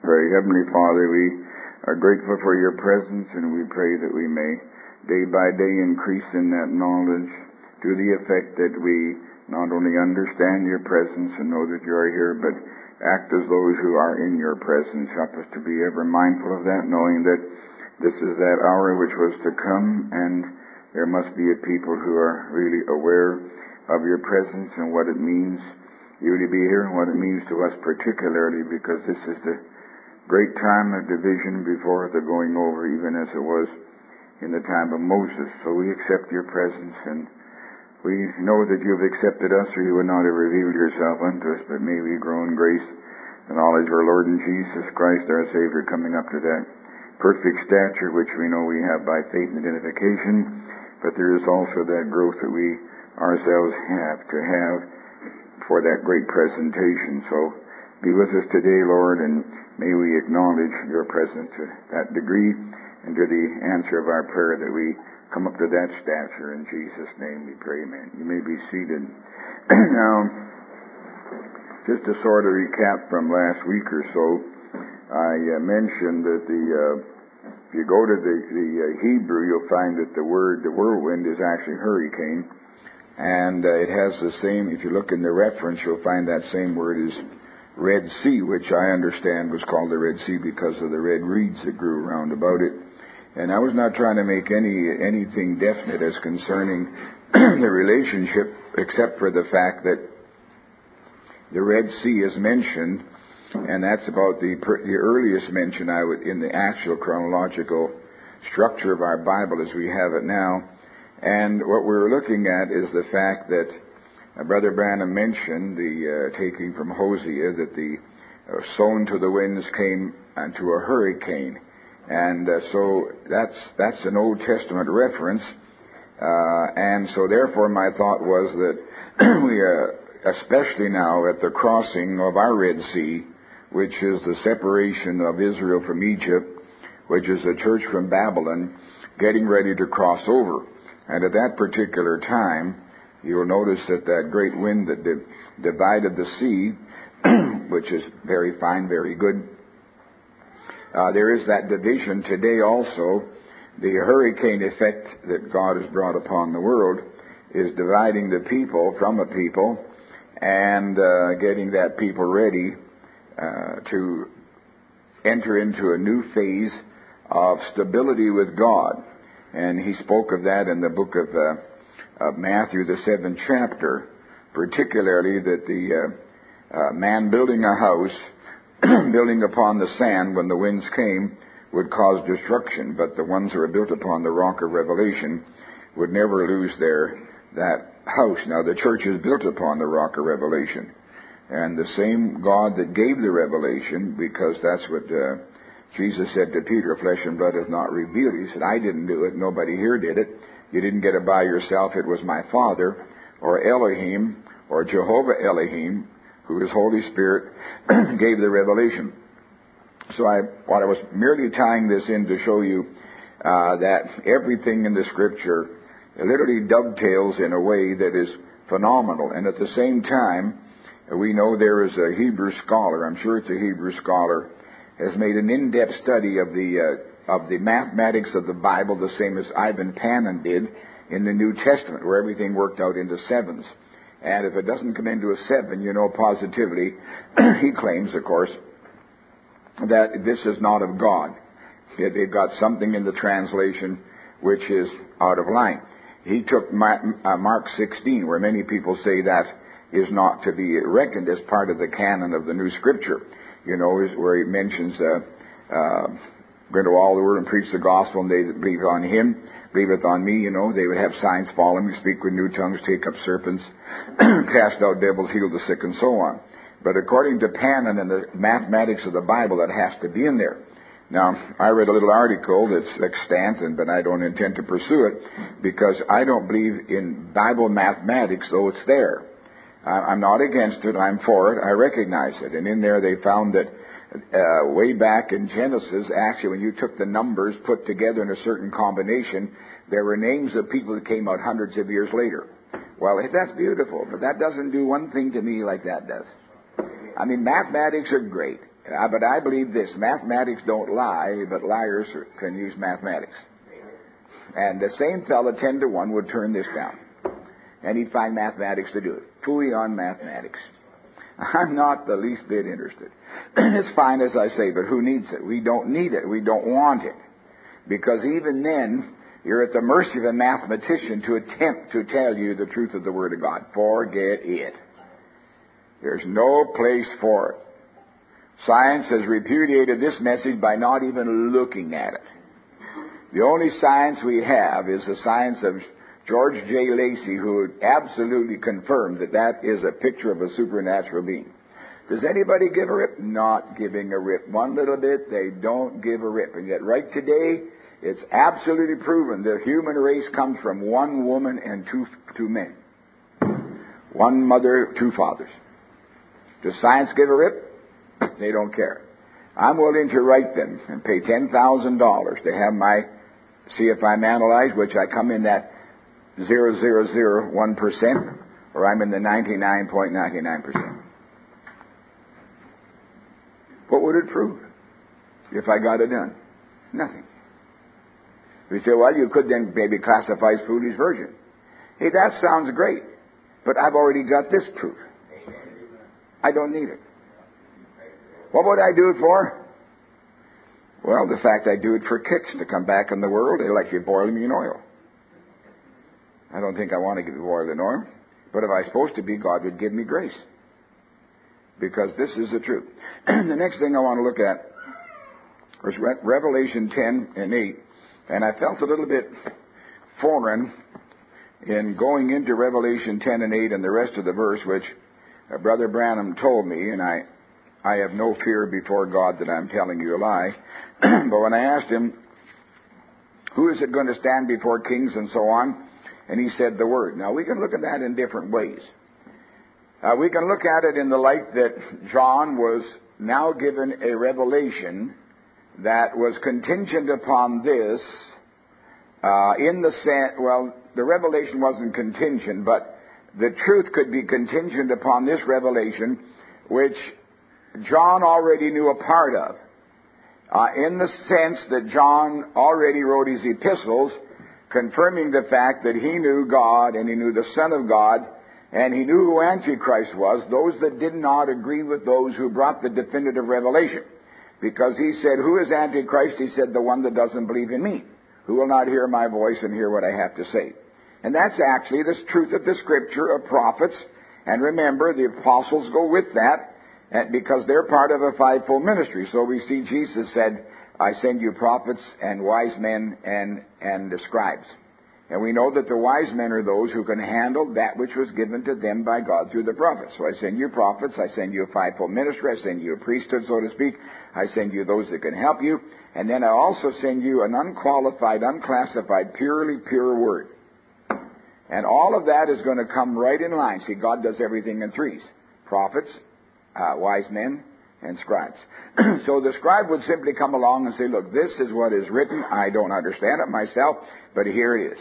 pray. Heavenly Father, we are grateful for your presence, and we pray that we may day by day increase in that knowledge to the effect that we not only understand your presence and know that you are here, but act as those who are in your presence. Help us to be ever mindful of that, knowing that this is that hour which was to come, and there must be a people who are really aware of your presence and what it means you to be here and what it means to us particularly, because this is the great time of division before the going over, even as it was in the time of Moses. So we accept your presence, and we know that you have accepted us, or you would not have revealed yourself unto us, but may we grow in grace and knowledge of our Lord and Jesus Christ, our Savior, coming up to that perfect stature which we know we have by faith and identification, but there is also that growth that we ourselves have to have for that great presentation. So be with us today, Lord, and may we acknowledge your presence to that degree and to the answer of our prayer that we come up to that stature. In Jesus' name we pray, amen. You may be seated. Now, just to sort of recap from last week or so, I mentioned that if you go to the Hebrew, you'll find that the word, the whirlwind, is actually hurricane. And it has the same, if you look in the reference, you'll find that same word is Red Sea, which I understand was called the Red Sea because of the red reeds that grew around about it. And I was not trying to make anything definite as concerning the relationship, except for the fact that the Red Sea is mentioned, and that's about the earliest mention in the actual chronological structure of our Bible as we have it now. And what we're looking at is the fact that Brother Branham mentioned the taking from Hosea that the sown to the winds came unto a hurricane. And so that's an Old Testament reference. And so therefore my thought was that we especially now at the crossing of our Red Sea, which is the separation of Israel from Egypt, which is the church from Babylon, getting ready to cross over. And at that particular time, you'll notice that great wind that divided the sea, which is very fine, very good, there is that division today also. The hurricane effect that God has brought upon the world is dividing the people from a people and getting that people ready to enter into a new phase of stability with God. And he spoke of that in the book of Matthew, the 7th chapter, particularly that the man building a house, building upon the sand when the winds came, would cause destruction, but the ones that were built upon the rock of revelation would never lose that house. Now, the church is built upon the rock of revelation, and the same God that gave the revelation, because that's what Jesus said to Peter, flesh and blood has not revealed. He said, I didn't do it. Nobody here did it. You didn't get it by yourself. It was my Father, or Elohim, or Jehovah Elohim, who is Holy Spirit, gave the revelation. So I was merely tying this in to show you that everything in the Scripture literally dovetails in a way that is phenomenal. And at the same time, we know there is a Hebrew scholar, I'm sure it's a Hebrew scholar, has made an in-depth study of the mathematics of the Bible, the same as Ivan Panin did in the New Testament, where everything worked out into sevens. And if it doesn't come into a seven, you know positively, he claims, of course, that this is not of God. They've got something in the translation which is out of line. He took Mark 16, where many people say that is not to be reckoned as part of the canon of the New Scripture. You know, is where he mentions, go into all the world and preach the gospel, and they that believe on him, believeth on me, you know, they would have signs following me, speak with new tongues, take up serpents, cast out devils, heal the sick, and so on. But according to Panin and the mathematics of the Bible, that has to be in there. Now, I read a little article that's extant, but I don't intend to pursue it, because I don't believe in Bible mathematics, though it's there. I'm not against it. I'm for it. I recognize it. And in there they found that way back in Genesis, actually, when you took the numbers put together in a certain combination, there were names of people that came out hundreds of years later. Well, that's beautiful, but that doesn't do one thing to me like that does. I mean, mathematics are great. But I believe this. Mathematics don't lie, but liars can use mathematics. And the same fellow, 10 to 1, would turn this down. And he'd find mathematics to do it. Phooey on mathematics. I'm not the least bit interested. It's fine, as I say, but who needs it? We don't need it. We don't want it. Because even then, you're at the mercy of a mathematician to attempt to tell you the truth of the Word of God. Forget it. There's no place for it. Science has repudiated this message by not even looking at it. The only science we have is the science of George J. Lacey, who absolutely confirmed that that is a picture of a supernatural being. Does anybody give a rip? Not giving a rip. One little bit, they don't give a rip. And yet right today, it's absolutely proven the human race comes from one woman and two men. One mother, two fathers. Does science give a rip? They don't care. I'm willing to write them and pay $10,000 to have see if I'm analyzed, which I come in that 0.0001%, or I'm in the 99.99%. What would it prove if I got it done? Nothing. We say, well, you could then maybe classify as foolish virgin. Hey, that sounds great, but I've already got this proof. I don't need it. What would I do it for? Well, the fact I do it for kicks, to come back in the world, they like you boil me in oil. I don't think I want to get boiled in oil, but if I'm supposed to be, God would give me grace. Because this is the truth. The next thing I want to look at was Revelation 10 and 8. And I felt a little bit foreign in going into Revelation 10 and 8 and the rest of the verse, which Brother Branham told me, and I have no fear before God that I'm telling you a lie. But when I asked him, who is it going to stand before kings and so on? And he said the Word. Now, we can look at that in different ways. We can look at it in the light that John was now given a revelation that was contingent upon this, in the sense, well, the revelation wasn't contingent, but the truth could be contingent upon this revelation, which John already knew a part of. In the sense that John already wrote his epistles, confirming the fact that he knew God and he knew the Son of God, and he knew who Antichrist was, those that did not agree with those who brought the definitive revelation. Because he said, who is Antichrist? He said, the one that doesn't believe in me, who will not hear my voice and hear what I have to say. And that's actually the truth of the Scripture of prophets. And remember, the apostles go with that, because they're part of a fivefold ministry. So we see Jesus said, I send you prophets and wise men and the scribes. And we know that the wise men are those who can handle that which was given to them by God through the prophets. So I send you prophets, I send you a fivefold ministry, I send you a priesthood, so to speak. I send you those that can help you. And then I also send you an unqualified, unclassified, purely pure word. And all of that is going to come right in line. See, God does everything in threes. Prophets, wise men, and scribes. So the scribe would simply come along and say, look, this is what is written. I don't understand it myself, but here it is.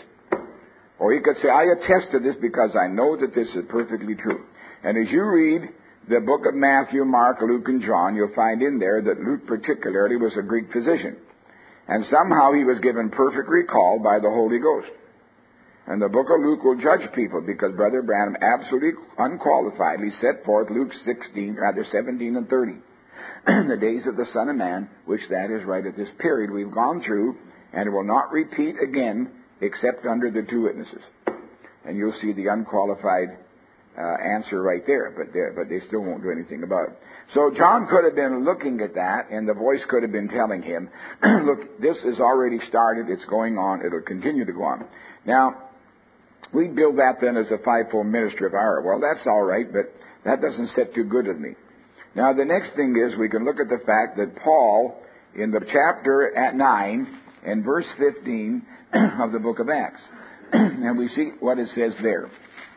Or he could say, I attest to this because I know that this is perfectly true. And as you read the book of Matthew, Mark, Luke, and John, you'll find in there that Luke particularly was a Greek physician. And somehow he was given perfect recall by the Holy Ghost. And the book of Luke will judge people because Brother Branham absolutely unqualifiedly set forth Luke 17 and 30. The days of the Son of Man, which that is right at this period we've gone through, and it will not repeat again except under the two witnesses. And you'll see the unqualified answer right there, but they still won't do anything about it. So John could have been looking at that, and the voice could have been telling him, look, this has already started, it's going on, it'll continue to go on. Now, we build that then as a fivefold ministry of ours. Well, that's all right, but that doesn't sit too good with me. Now, the next thing is we can look at the fact that Paul, in the chapter at 9 and verse 15 of the book of Acts, and we see what it says there.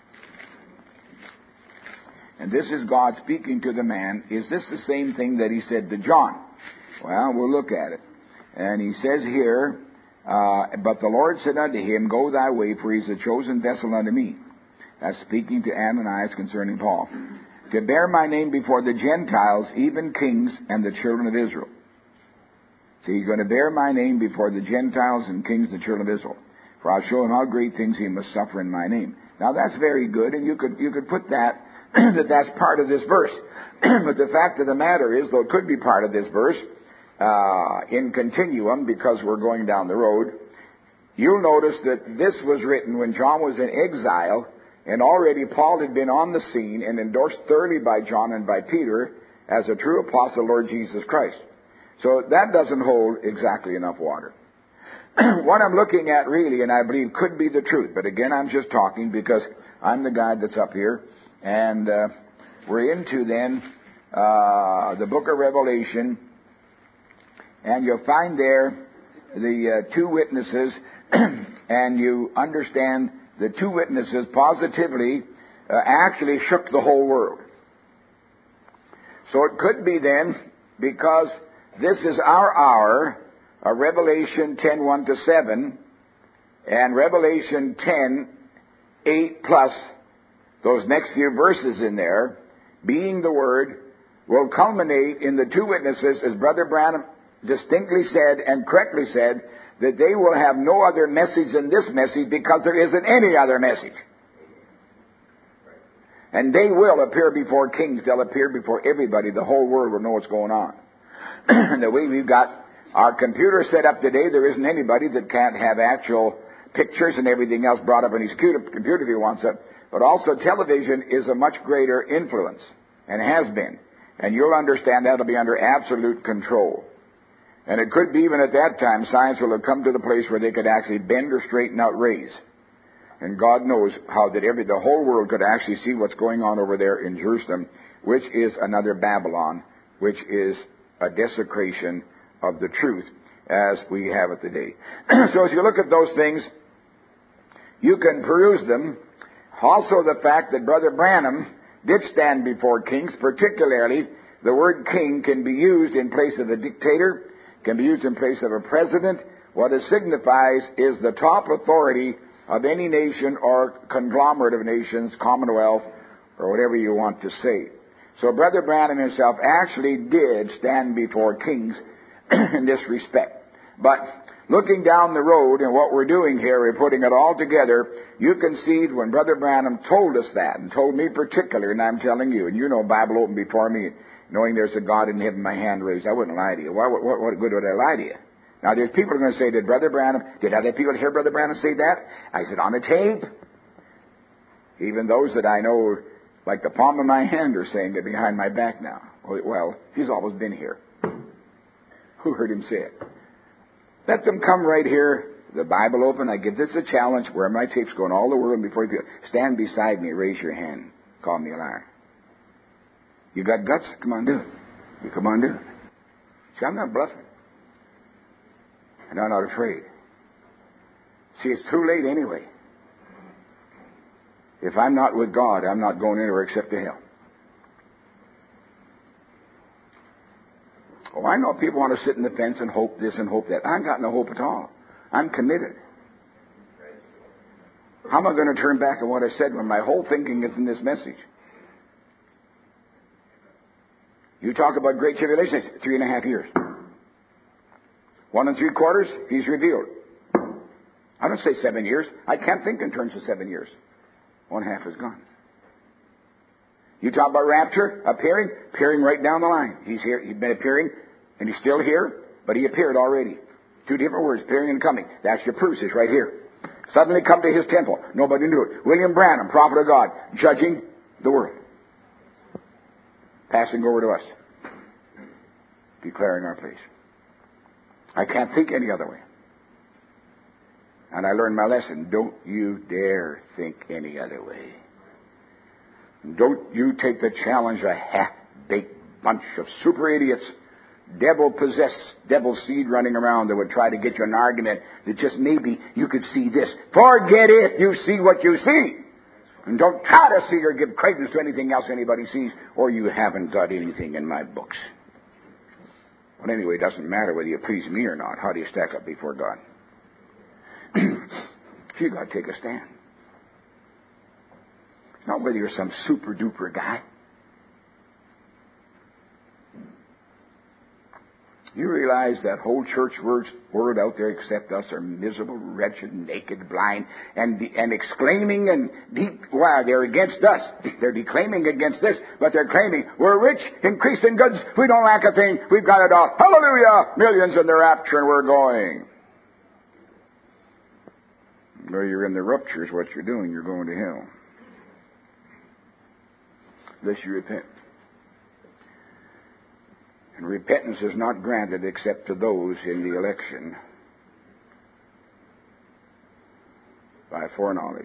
And this is God speaking to the man. Is this the same thing that he said to John? Well, we'll look at it. And he says here, but the Lord said unto him, go thy way, for he is a chosen vessel unto me. That's speaking to Ananias concerning Paul. to bear my name before the Gentiles, even kings and the children of Israel. See, he's going to bear my name before the Gentiles and kings and the children of Israel. For I'll show him how great things he must suffer in my name. Now that's very good, and you could put that, that's part of this verse. But the fact of the matter is, though it could be part of this verse, in continuum, because we're going down the road, you'll notice that this was written when John was in exile, and already Paul had been on the scene and endorsed thoroughly by John and by Peter as a true apostle of Lord Jesus Christ. So that doesn't hold exactly enough water. What I'm looking at really, and I believe could be the truth, but again I'm just talking because I'm the guy that's up here, and we're into then the book of Revelation, and you'll find there the two witnesses, and you understand the two witnesses positively actually shook the whole world. So it could be then, because this is our hour, Revelation 10:1-7, and Revelation 10:8 plus those next few verses in there, being the Word, will culminate in the two witnesses, as Brother Branham distinctly said and correctly said, that they will have no other message than this message because there isn't any other message. And they will appear before kings. They'll appear before everybody. The whole world will know what's going on. And the way we've got our computer set up today, there isn't anybody that can't have actual pictures and everything else brought up on his computer if he wants it. But also television is a much greater influence, and has been. And you'll understand that'll be under absolute control. And it could be even at that time, science will have come to the place where they could actually bend or straighten out rays. And God knows how that the whole world could actually see what's going on over there in Jerusalem, which is another Babylon, which is a desecration of the truth as we have it today. So as you look at those things, you can peruse them. Also the fact that Brother Branham did stand before kings, particularly the word king can be used in place of a dictator, can be used in place of a president. What it signifies is the top authority of any nation or conglomerate of nations, commonwealth, or whatever you want to say. So Brother Branham himself actually did stand before kings in this respect. But looking down the road and what we're doing here, we're putting it all together, you can see when Brother Branham told us that, and told me particularly, and I'm telling you, and you know Bible open before me, knowing there's a God in heaven, my hand raised, I wouldn't lie to you. What good would I lie to you? Now there's people who are going to say, did other people hear Brother Branham say that? I said, on a tape. Even those that I know, like the palm of my hand, are saying it behind my back now. Well, he's always been here. Who heard him say it? Let them come right here, the Bible open. I give this a challenge. Where my tapes going all the world before you stand beside me, raise your hand. Call me a liar. You got guts? Come on, do it. You come on, do it. See, I'm not bluffing. And I'm not afraid. See, it's too late anyway. If I'm not with God, I'm not going anywhere except to hell. Oh, I know people want to sit in the fence and hope this and hope that. I ain't got no hope at all. I'm committed. How am I going to turn back on what I said when my whole thinking is in this message? You talk about great tribulation, it's 3.5 years. 1 3/4, he's revealed. I don't say 7 years. I can't think in terms of 7 years. 1/2 is gone. You talk about rapture, appearing right down the line. He's here, he's been appearing, and he's still here, but he appeared already. 2 different words, appearing and coming. That's your proof, it's right here. Suddenly come to his temple. Nobody knew it. William Branham, prophet of God, judging the world. Passing over to us. Declaring our place. I can't think any other way. And I learned my lesson. Don't you dare think any other way. Don't you take the challenge of a half-baked bunch of super idiots, devil-possessed, devil seed running around that would try to get you an argument that just maybe you could see this. Forget it. You see what you see. And don't try to see or give credence to anything else anybody sees, or you haven't got anything in my books. But anyway, it doesn't matter whether you please me or not. How do you stack up before God? You got to take a stand. Not whether you're some super-duper guy. You realize that whole church word out there except us are miserable, wretched, naked, blind, and exclaiming and they're against us. They're declaiming against this, but they're claiming we're rich, increased in goods, we don't lack a thing, we've got it all. Hallelujah! Millions in the rapture and we're going. Where you're in the rupture is what you're doing. You're going to hell. Unless you repent. And repentance is not granted except to those in the election by foreknowledge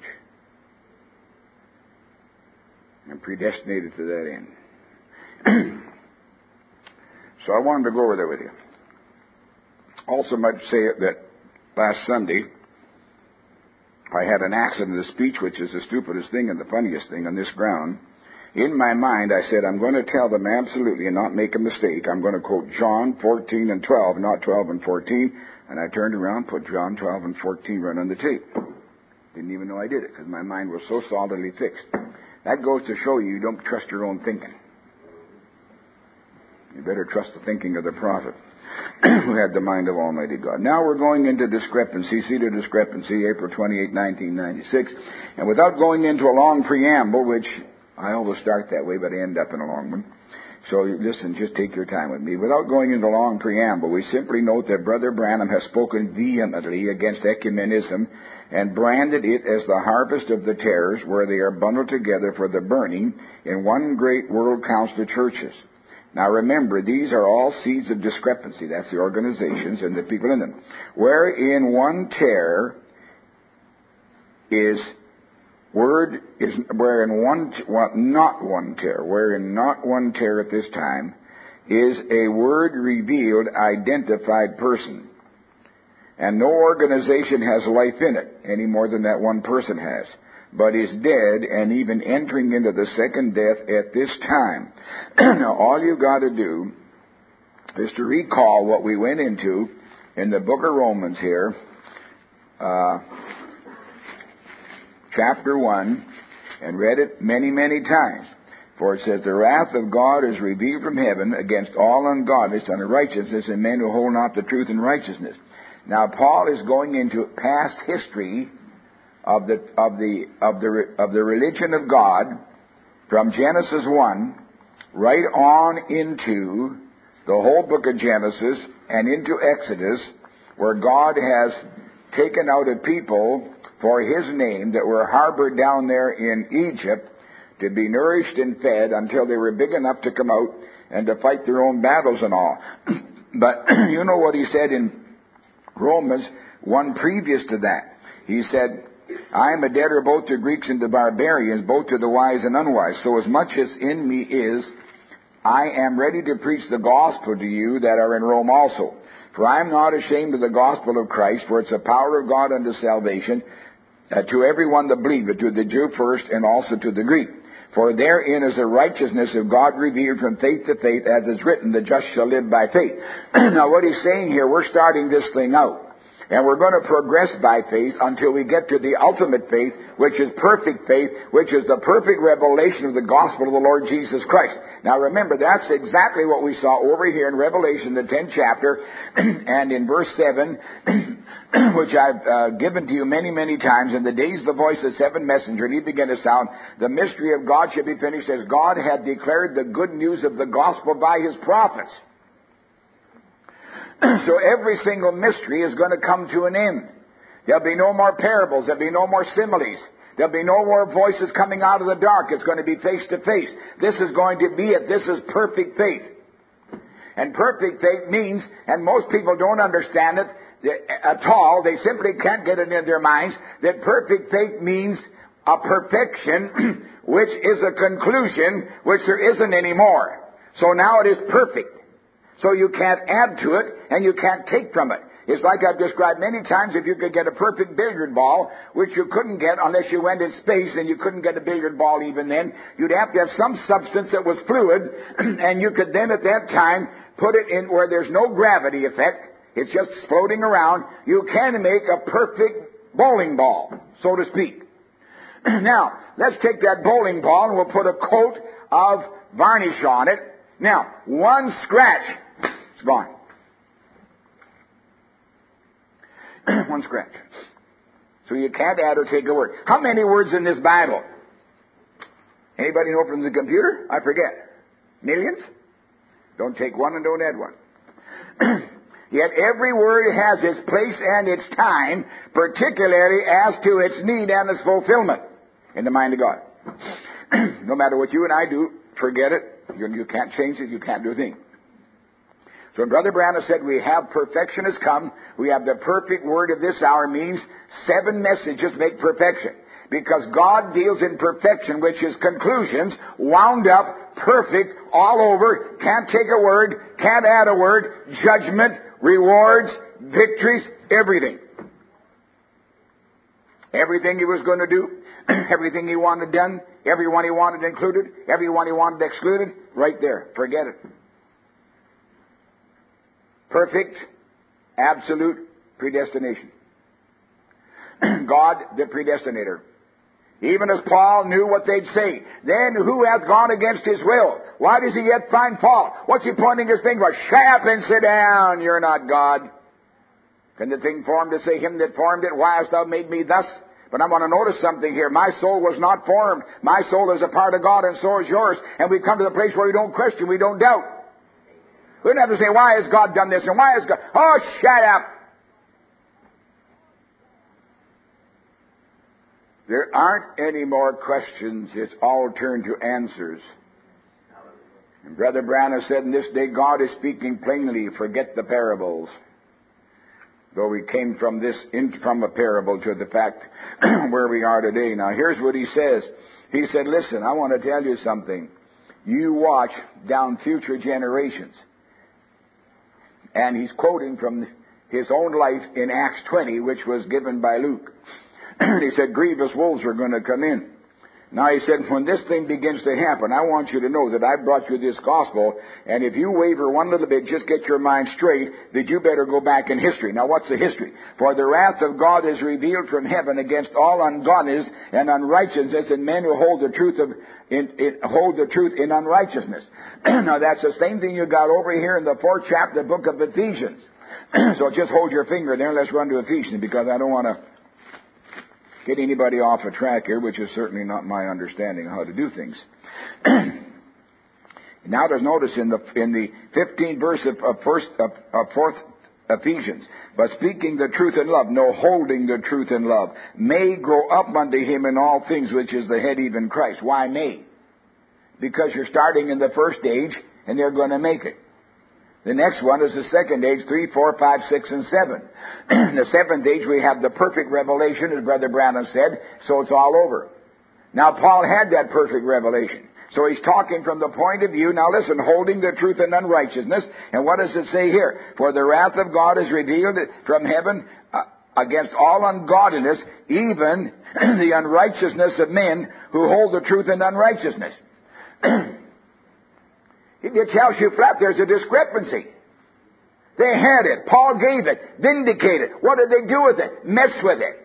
and predestinated to that end. So I wanted to go over there with you. Also might say that last Sunday I had an accident of speech, which is the stupidest thing and the funniest thing on this ground. In my mind, I said, I'm going to tell them absolutely and not make a mistake. I'm going to quote John 14 and 12, not 12 and 14. And I turned around, put John 12 and 14 right on the tape. Didn't even know I did it because my mind was so solidly fixed. That goes to show you don't trust your own thinking. You better trust the thinking of the prophet who had the mind of Almighty God. Now we're going into discrepancy. See the discrepancy, April 28, 1996. And without going into a long preamble, which I always start that way, but I end up in a long one. So listen, just take your time with me. Without going into a long preamble, we simply note that Brother Branham has spoken vehemently against ecumenism and branded it as the harvest of the tares, where they are bundled together for the burning in one great world council of churches. Now remember, these are all seeds of discrepancy. That's the organizations and the people in them. Wherein one tare is wherein not one tare at this time is a word revealed, identified person. And no organization has life in it any more than that one person has, but is dead and even entering into the second death at this time. Now all you got to do is to recall what we went into in the book of Romans here, chapter 1, and read it many, many times. For it says, the wrath of God is revealed from heaven against all ungodliness and unrighteousness in men who hold not the truth in righteousness. Now Paul is going into past history of the religion of God from Genesis 1 right on into the whole book of Genesis and into Exodus, where God has taken out a people for His name that were harbored down there in Egypt to be nourished and fed until they were big enough to come out and to fight their own battles and all. But you know what he said in Romans 1 previous to that. He said, I am a debtor both to Greeks and to barbarians, both to the wise and unwise. So as much as in me is, I am ready to preach the gospel to you that are in Rome also. For I am not ashamed of the gospel of Christ, for it's the power of God unto salvation, to everyone that believeth, to the Jew first, and also to the Greek. For therein is the righteousness of God revealed from faith to faith, as is written, the just shall live by faith. Now what he's saying here, we're starting this thing out. And we're going to progress by faith until we get to the ultimate faith, which is perfect faith, which is the perfect revelation of the gospel of the Lord Jesus Christ. Now remember, that's exactly what we saw over here in Revelation, the 10th chapter, and in verse 7, which I've given to you many, many times. In the days the voice of seven messengers, and he began to sound, the mystery of God should be finished, as God had declared the good news of the gospel by His prophets. So every single mystery is going to come to an end. There'll be no more parables. There'll be no more similes. There'll be no more voices coming out of the dark. It's going to be face to face. This is going to be it. This is perfect faith. And perfect faith means, and most people don't understand it at all, they simply can't get it in their minds, that perfect faith means a perfection which is a conclusion which there isn't anymore. So now it is perfect. So you can't add to it, and you can't take from it. It's like I've described many times, if you could get a perfect billiard ball, which you couldn't get unless you went in space, and you couldn't get a billiard ball even then, you'd have to have some substance that was fluid, and you could then at that time put it in where there's no gravity effect. It's just floating around. You can make a perfect bowling ball, so to speak. Now, let's take that bowling ball, and we'll put a coat of varnish on it. Now, one scratch, it's gone. one scratch. So you can't add or take a word. How many words in this Bible? Anybody know from the computer? I forget. Millions? Don't take one and don't add one. Yet every word has its place and its time, particularly as to its need and its fulfillment in the mind of God. No matter what you and I do, forget it. You can't change it. You can't do a thing. So when Brother Branham said we have perfection has come, we have the perfect word of this hour means 7 messages make perfection. Because God deals in perfection, which is conclusions, wound up, perfect, all over, can't take a word, can't add a word, judgment, rewards, victories, everything. Everything He was going to do, everything He wanted done, everyone He wanted included, everyone He wanted excluded, right there. Forget it. Perfect, absolute predestination. God, the predestinator. Even as Paul knew what they'd say. Then who hath gone against his will? Why does he yet find fault? What's he pointing his finger? Shut up and sit down. You're not God. Can the thing form to say, him that formed it, why hast thou made me thus? But I want to notice something here. My soul was not formed. My soul is a part of God, and so is yours. And we come to the place where we don't question, we don't doubt. We don't have to say, why has God done this? And why has God... Oh, shut up. There aren't any more questions. It's all turned to answers. And Brother Branham said, in this day God is speaking plainly. Forget the parables. Though we came from a parable to the fact where we are today. Now here's what he says. He said, listen, I want to tell you something. You watch down future generations. And he's quoting from his own life in Acts 20, which was given by Luke. He said, grievous wolves are going to come in. Now he said, when this thing begins to happen, I want you to know that I brought you this gospel, and if you waver one little bit, just get your mind straight, that you better go back in history. Now what's the history? For the wrath of God is revealed from heaven against all ungodliness and unrighteousness, and men who hold the truth in unrighteousness. Now that's the same thing you got over here in the 4th chapter, the book of Ephesians. So just hold your finger there, and let's run to Ephesians, because I don't want to get anybody off a track here, which is certainly not my understanding of how to do things. Now there's notice in the 15th verse of 4th Ephesians, but speaking the truth in love, no, holding the truth in love, may grow up unto him in all things, which is the head, even Christ. Why may? Because you're starting in the first age, and they're going to make it. The next one is the second age, 3, 4, 5, 6, and 7. The 7th age, we have the perfect revelation, as Brother Branham said, so it's all over. Now, Paul had that perfect revelation. So he's talking from the point of view, now listen, holding the truth in unrighteousness. And what does it say here? For the wrath of God is revealed from heaven against all ungodliness, even the unrighteousness of men who hold the truth in unrighteousness. It tells you flat there's a discrepancy. They had it. Paul gave it. Vindicated. What did they do with it? Mess with it.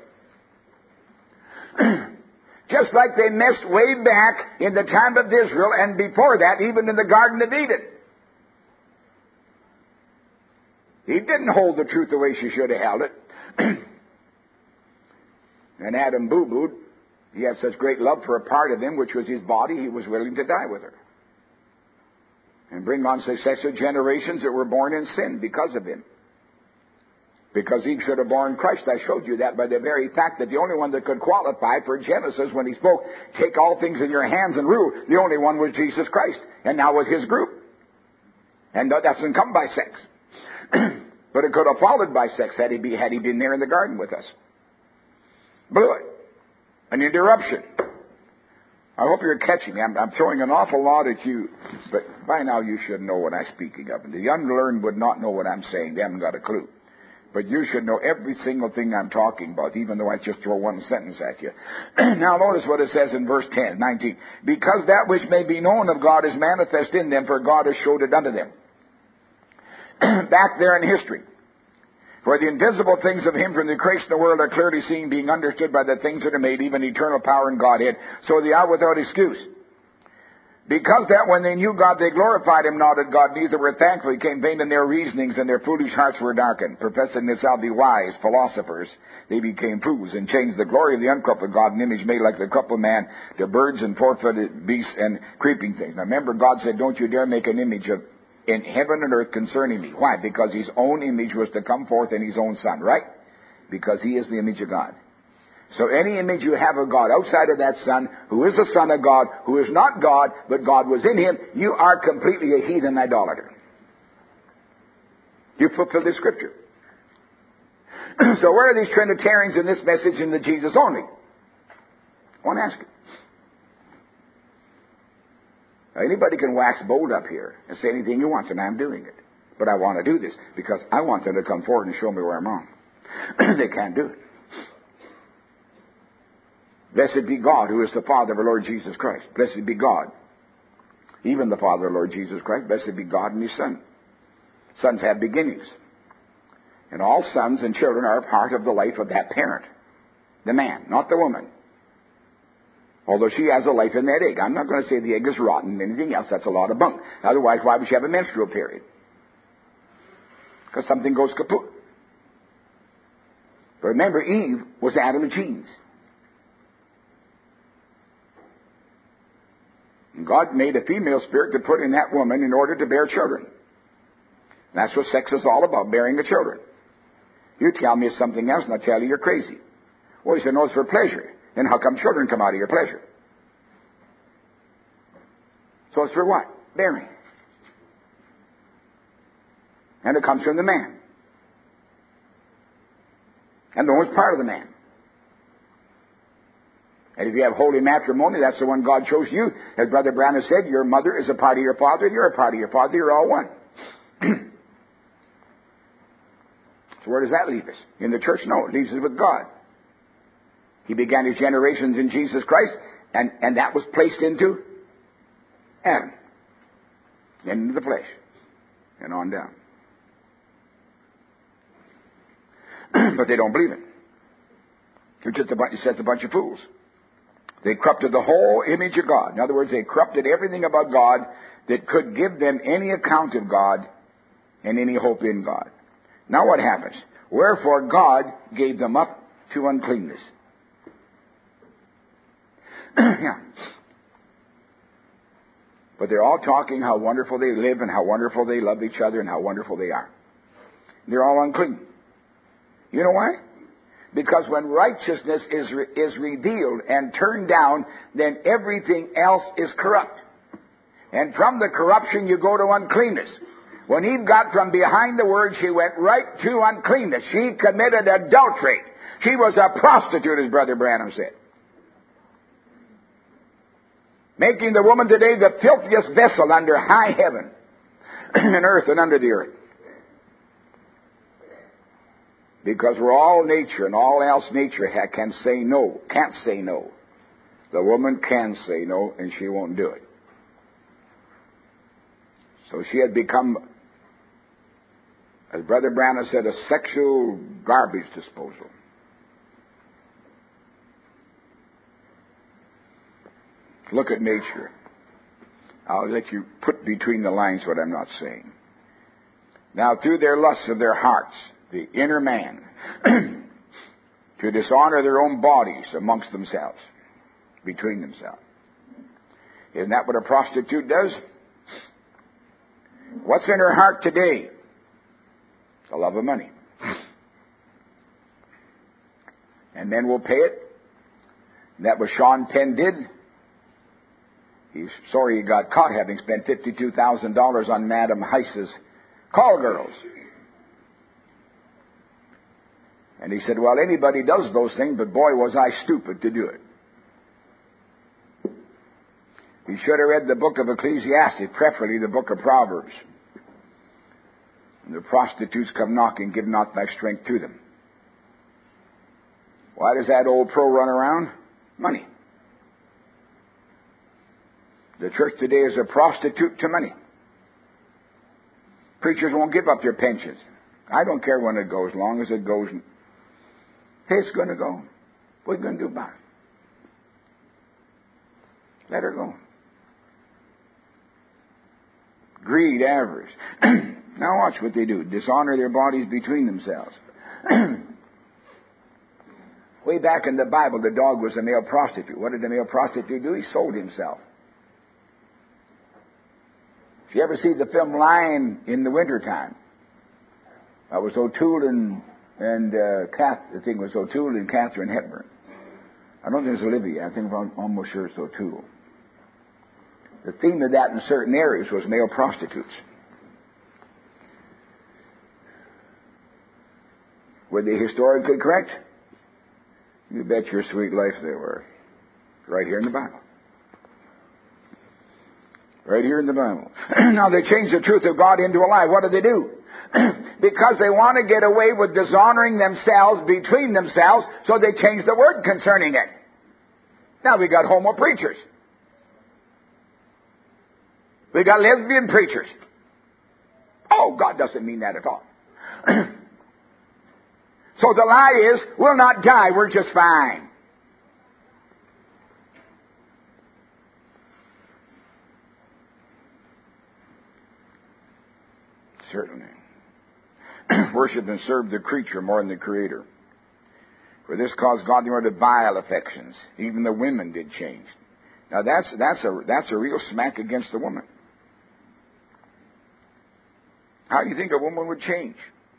Just like they messed way back in the time of Israel, and before that, even in the Garden of Eden. He didn't hold the truth the way she should have held it. And Adam boo-booed. He had such great love for a part of him, which was his body, he was willing to die with her. And bring on successive generations that were born in sin because of him. Because Eve should have borne Christ. I showed you that by the very fact that the only one that could qualify for Genesis when he spoke, take all things in your hands and rule, the only one was Jesus Christ. And now with his group. And that doesn't come by sex. But it could have followed by sex had he been there in the garden with us. Blew it. An interruption. I hope you're catching me. I'm throwing an awful lot at you, but by now you should know what I'm speaking of. And the unlearned would not know what I'm saying. They haven't got a clue. But you should know every single thing I'm talking about, even though I just throw one sentence at you. Now notice what it says in verse 19. Because that which may be known of God is manifest in them, for God has showed it unto them. Back there in history. For the invisible things of him from the creation of the world are clearly seen, being understood by the things that are made, even eternal power and Godhead, so they are without excuse. Because that when they knew God, they glorified him not as God, neither were thankful. He came vain in their reasonings, and their foolish hearts were darkened. Professing themselves to be wise philosophers, they became fools, and changed the glory of the uncorrupted God, an image made like the corruptible man, to birds and four-footed beasts and creeping things. Now remember, God said, don't you dare make an image of in heaven and earth concerning me. Why? Because his own image was to come forth in his own Son, right? Because he is the image of God. So any image you have of God outside of that Son, who is the Son of God, who is not God, but God was in him, you are completely a heathen idolater. You fulfill this scripture. So where are these Trinitarians in this message in the Jesus only? I want to ask you. Now, anybody can wax bold up here and say anything he wants, and I'm doing it. But I want to do this because I want them to come forward and show me where I'm wrong. They can't do it. Blessed be God, who is the Father of our Lord Jesus Christ. Blessed be God, even the Father of our Lord Jesus Christ. Blessed be God and his Son. Sons have beginnings. And all sons and children are a part of the life of that parent. The man, not the woman. Although she has a life in that egg. I'm not going to say the egg is rotten and anything else. That's a lot of bunk. Otherwise, why would she have a menstrual period? Because something goes kaput. But remember, Eve was Adam's genes. And God made a female spirit to put in that woman in order to bear children. And that's what sex is all about, bearing the children. You tell me it's something else and I'll tell you you're crazy. Well, he said, no, it's for pleasure. Then how come children come out of your pleasure? So it's for what? Bearing. And it comes from the man. And the woman's part of the man. And if you have holy matrimony, that's the one God chose you. As Brother Brown has said, your mother is a part of your father, and you're a part of your father. You're all one. So where does that leave us? In the church? No, it leaves us with God. He began his generations in Jesus Christ, and that was placed into Adam. Then into the flesh. And on down. But they don't believe it. They're just a bunch of fools. They corrupted the whole image of God. In other words, they corrupted everything about God that could give them any account of God and any hope in God. Now what happens? Wherefore God gave them up to uncleanness. Yeah. But they're all talking how wonderful they live and how wonderful they love each other and how wonderful they are. They're all unclean. You know why? Because when righteousness is revealed and turned down, then everything else is corrupt. And from the corruption you go to uncleanness. When Eve got from behind the word, she went right to uncleanness. She committed adultery. She was a prostitute, as Brother Branham said. Making the woman today the filthiest vessel under high heaven and earth and under the earth. Because we're all nature, and all else nature can say no, can't say no. The woman can say no, and she won't do it. So she had become, as Brother Branham said, a sexual garbage disposal. Look at nature. I'll let you put between the lines what I'm not saying. Now, through their lusts of their hearts, the inner man, to dishonor their own bodies amongst themselves, between themselves. Isn't that what a prostitute does? What's in her heart today? The love of money. And men will pay it. And that was Sean Penn did. He's sorry he got caught having spent $52,000 on Madam Heiss's call girls. And he said, well, anybody does those things, but boy, was I stupid to do it. He should have read the book of Ecclesiastes, preferably the book of Proverbs. And the prostitutes come knocking, give not thy strength to them. Why does that old pro run around? Money. The church today is a prostitute to money. Preachers won't give up their pensions. I don't care when it goes, as long as it goes. Hey, it's going to go. What are you going to do about it? Let her go. greed, avarice. Now watch what they do. Dishonor their bodies between themselves. Way back in the Bible, the dog was a male prostitute. What did the male prostitute do? He sold himself. If you ever see the film Lion in the wintertime, that was O'Toole and Catherine Hepburn. I don't think it's Olivia. I think I'm almost sure it's O'Toole. The theme of that in certain areas was male prostitutes. Were they historically correct? You bet your sweet life they were. Right here in the Bible. Right here in the Bible. Now they changed the truth of God into a lie. What do? Because they want to get away with dishonoring themselves between themselves, so they change the word concerning it. Now we got homo preachers. We got lesbian preachers. Oh, God doesn't mean that at all. So the lie is, we'll not die, we're just fine. Certainly. Worship and serve the creature more than the Creator. For this caused God to vile affections. Even the women did change. Now that's a real smack against the woman. How do you think a woman would change?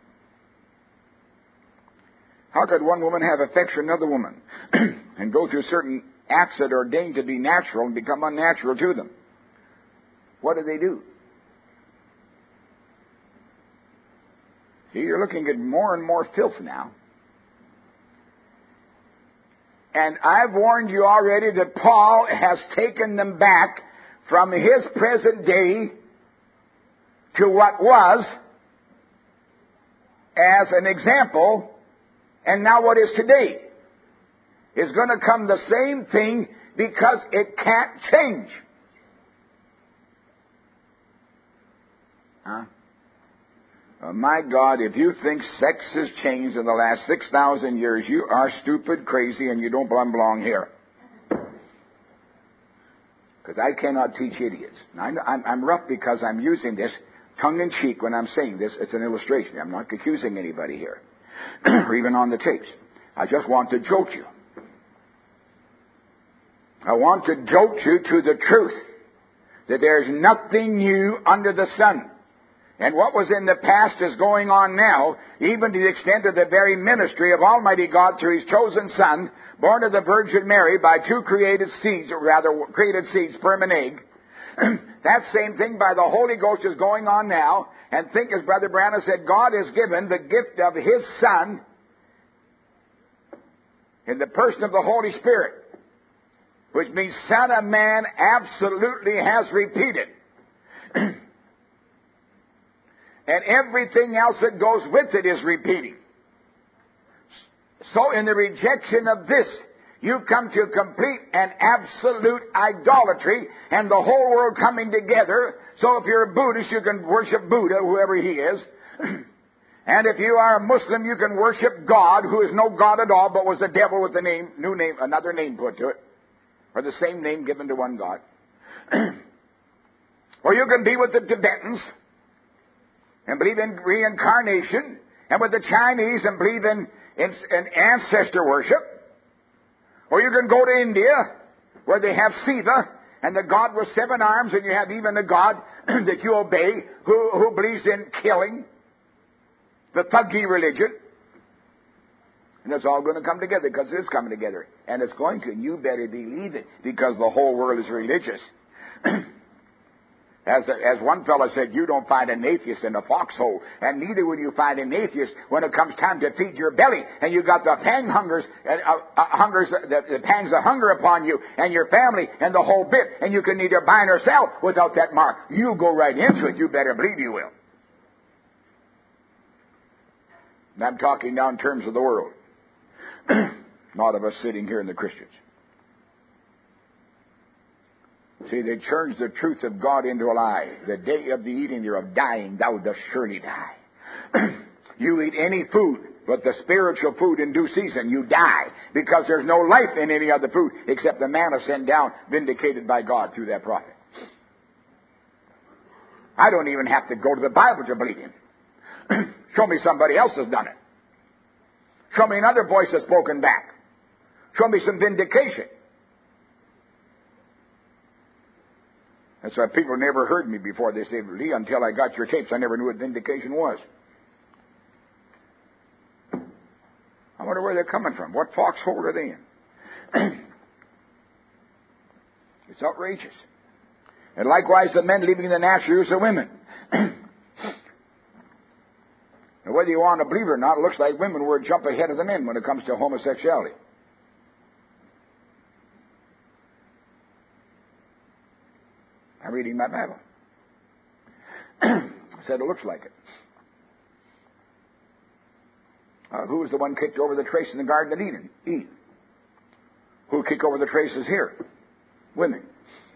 How could one woman have affection for another woman and go through certain acts that are ordained to be natural and become unnatural to them? What do? See, you're looking at more and more filth now. And I've warned you already that Paul has taken them back from his present day to what was as an example, and now what is today is going to come the same thing because it can't change. Huh? My God, if you think sex has changed in the last 6,000 years, you are stupid, crazy, and you don't belong here. Because I cannot teach idiots. I'm rough because I'm using this tongue-in-cheek when I'm saying this. It's an illustration. I'm not accusing anybody here, or even on the tapes. I just want to jolt you. I want to jolt you to the truth that there's nothing new under the sun. And what was in the past is going on now, even to the extent of the very ministry of Almighty God through His chosen Son, born of the Virgin Mary by two created seeds, sperm and egg. That same thing by the Holy Ghost is going on now. And think, as Brother Branham said, God has given the gift of His Son in the person of the Holy Spirit, which means Son of Man absolutely has repeated. And everything else that goes with it is repeating. So in the rejection of this, you come to complete and absolute idolatry, and the whole world coming together. So if you're a Buddhist, you can worship Buddha, whoever he is. And if you are a Muslim, you can worship God, who is no God at all, but was a devil with another name put to it. Or the same name given to one God. Or you can be with the Tibetans and believe in reincarnation, and with the Chinese and believe in ancestor worship. Or you can go to India, where they have Shiva, and the God with 7 arms, and you have even a God that you obey, who believes in killing, the Thuggy religion. And it's all going to come together, because it is coming together. And it's going to, and you better believe it, because the whole world is religious. As one fellow said, you don't find an atheist in a foxhole, and neither will you find an atheist when it comes time to feed your belly, and you got the the pangs of hunger upon you, and your family, and the whole bit, and you can neither buy nor sell without that mark. You go right into it. You better believe you will. And I'm talking now in terms of the world, not of us sitting here in the Christians. See, they changed the truth of God into a lie. The day of the eating thereof, dying, thou dost surely die. You eat any food, but the spiritual food in due season, you die. Because there's no life in any other food, except the manna sent down, vindicated by God through that prophet. I don't even have to go to the Bible to believe him. Show me somebody else has done it. Show me another voice has spoken back. Show me some vindication. That's why people never heard me before. They say, Lee, until I got your tapes, I never knew what vindication was. I wonder where they're coming from. What foxhole are they in? It's outrageous. And likewise, the men leaving the natural use of women. And whether you want to believe it or not, it looks like women were a jump ahead of the men when it comes to homosexuality. I'm reading my Bible. I said it looks like it. Who was the one kicked over the trace in the Garden of Eden? Eve. Who kicked over the traces here? Women.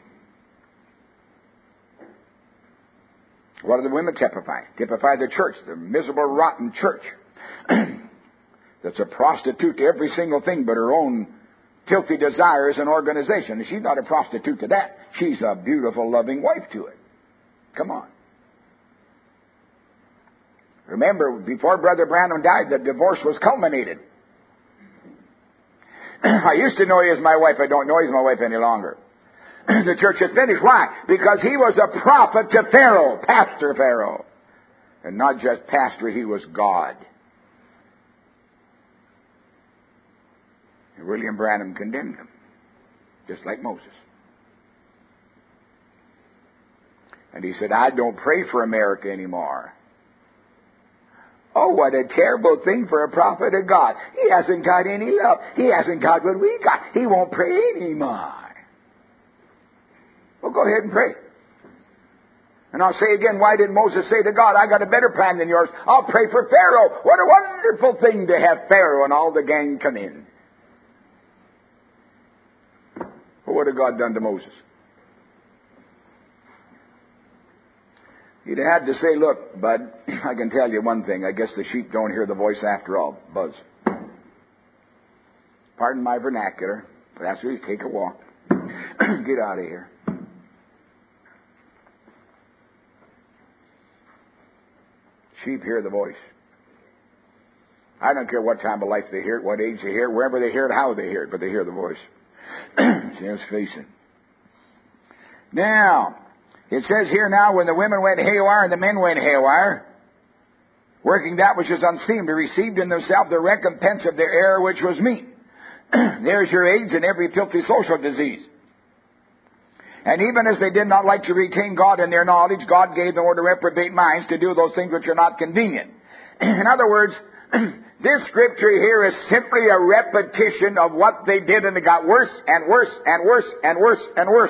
What do the women typify? Typify the church, the miserable, rotten church. That's a prostitute to every single thing but her own filthy desires and organization. And she's not a prostitute to that. She's a beautiful, loving wife to it. Come on. Remember, before Brother Branham died, the divorce was culminated. I used to know he was my wife. I don't know he's my wife any longer. The church is finished. Why? Because he was a prophet to Pharaoh, Pastor Pharaoh. And not just pastor, he was God. And William Branham condemned him, just like Moses. And he said, I don't pray for America anymore. Oh, what a terrible thing for a prophet of God. He hasn't got any love. He hasn't got what we got. He won't pray anymore. Well, go ahead and pray. And I'll say again, why did Moses say to God, I got a better plan than yours. I'll pray for Pharaoh. What a wonderful thing to have Pharaoh and all the gang come in. Well, what had God done to Moses? He'd had to say, look, bud, I can tell you one thing. I guess the sheep don't hear the voice after all. Buzz. Pardon my vernacular, but that's what you take a walk. Get out of here. Sheep hear the voice. I don't care what time of life they hear it, what age they hear it, wherever they hear it, how they hear it, but they hear the voice. Just face it. Now, it says here now, when the women went haywire and the men went haywire, working that which is unseemly, received in themselves the recompense of their error which was meet. There's your AIDS and every filthy social disease. And even as they did not like to retain God in their knowledge, God gave them over to reprobate minds to do those things which are not convenient. In other words, this scripture here is simply a repetition of what they did, and it got worse and worse and worse and worse and worse.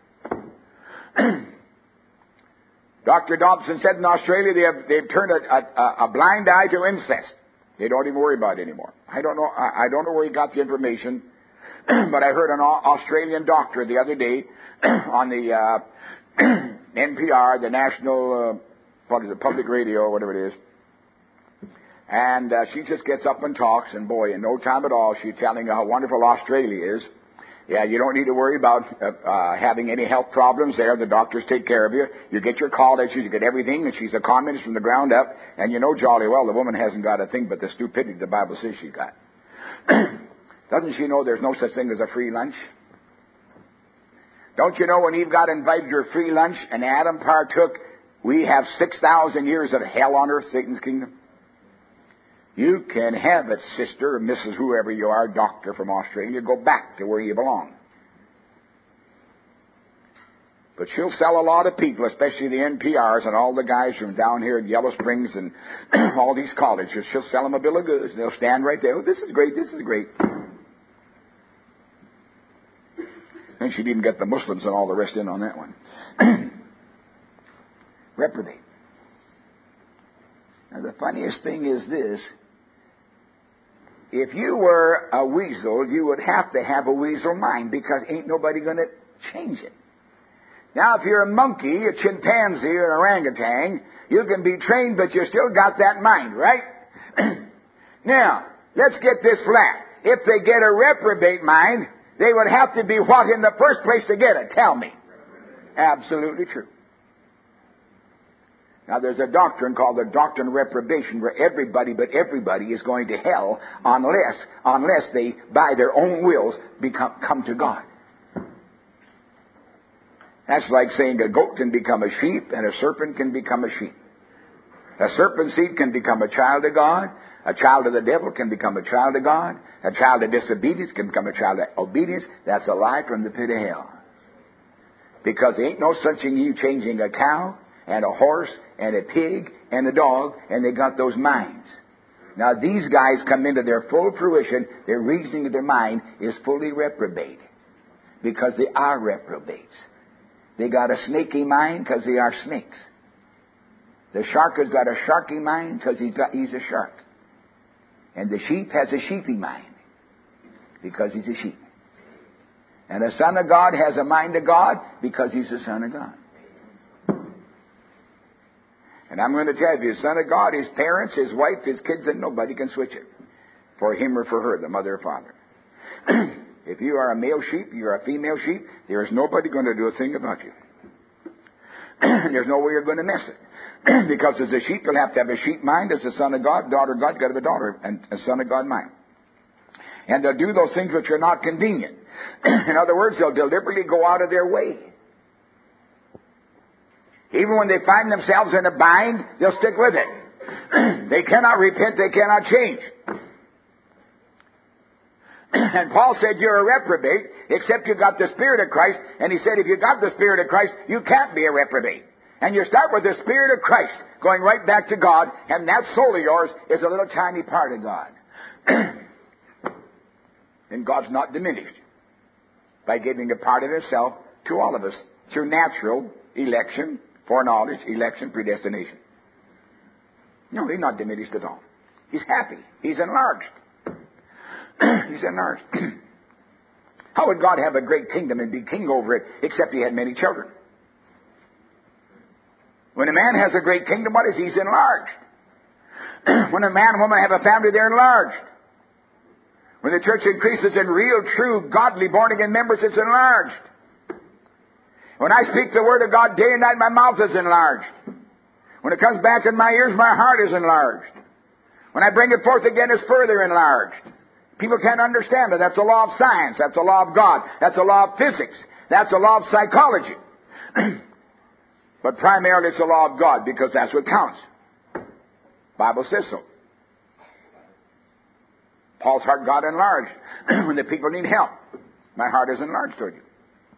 Dr. Dobson said in Australia they've turned a blind eye to incest. They don't even worry about it anymore. I don't know where he got the information, but I heard an Australian doctor the other day on the NPR, the National Public Radio, or whatever it is. And she just gets up and talks, and boy, in no time at all, she's telling you how wonderful Australia is. Yeah, you don't need to worry about having any health problems there. The doctors take care of you. You get your colleges, you get everything, and she's a communist from the ground up. And you know jolly well the woman hasn't got a thing but the stupidity the Bible says she got. Doesn't she know there's no such thing as a free lunch? Don't you know when Eve got invited to her free lunch and Adam partook, we have 6,000 years of hell on earth, Satan's kingdom? You can have it, sister, or Mrs. whoever you are, doctor from Australia. Go back to where you belong. But she'll sell a lot of people, especially the NPRs and all the guys from down here at Yellow Springs and all these colleges. She'll sell them a bill of goods. They'll stand right there. Oh, this is great, this is great. And she'd even get the Muslims and all the rest in on that one. Reprobate. Now, the funniest thing is this. If you were a weasel, you would have to have a weasel mind, because ain't nobody going to change it. Now, if you're a monkey, a chimpanzee, or an orangutan, you can be trained, but you still got that mind, right? Now, let's get this flat. If they get a reprobate mind, they would have to be what in the first place to get it? Tell me. Absolutely true. Now, there's a doctrine called the doctrine of reprobation, where everybody but everybody is going to hell unless they, by their own wills, come to God. That's like saying a goat can become a sheep and a serpent can become a sheep. A serpent seed can become a child of God. A child of the devil can become a child of God. A child of disobedience can become a child of obedience. That's a lie from the pit of hell. Because there ain't no such thing you changing a cow and a horse and a pig and a dog, and they got those minds. Now these guys come into their full fruition. Their reasoning of their mind is fully reprobate. Because they are reprobates. They got a snaky mind because they are snakes. The shark has got a sharky mind because he's a shark. And the sheep has a sheepy mind because he's a sheep. And the Son of God has a mind of God because he's the Son of God. And I'm going to tell you, the Son of God, his parents, his wife, his kids, and nobody can switch it. For him or for her, the mother or father. If you are a male sheep, you're a female sheep, there is nobody going to do a thing about you. There's no way you're going to miss it. Because as a sheep, you'll have to have a sheep mind. As a son of God, daughter of God, got to have a daughter and a son of God mind. And they'll do those things which are not convenient. In other words, they'll deliberately go out of their way. Even when they find themselves in a bind, they'll stick with it. They cannot repent, they cannot change. And Paul said, you're a reprobate, except you got the Spirit of Christ. And he said, if you got the Spirit of Christ, you can't be a reprobate. And you start with the Spirit of Christ, going right back to God, and that soul of yours is a little tiny part of God. And God's not diminished by giving a part of himself to all of us through natural election, foreknowledge, election, predestination. No, he's not diminished at all. He's happy. He's enlarged. He's enlarged. How would God have a great kingdom and be king over it except he had many children? When a man has a great kingdom, what is he? He's enlarged. When a man and woman have a family, they're enlarged. When the church increases in real, true, godly, born-again members, it's enlarged. When I speak the word of God day and night, my mouth is enlarged. When it comes back in my ears, my heart is enlarged. When I bring it forth again, it's further enlarged. People can't understand it. That's a law of science. That's a law of God. That's a law of physics. That's a law of psychology. But primarily it's a law of God because that's what counts. Bible says so. Paul's heart got enlarged when the people need help. My heart is enlarged toward you.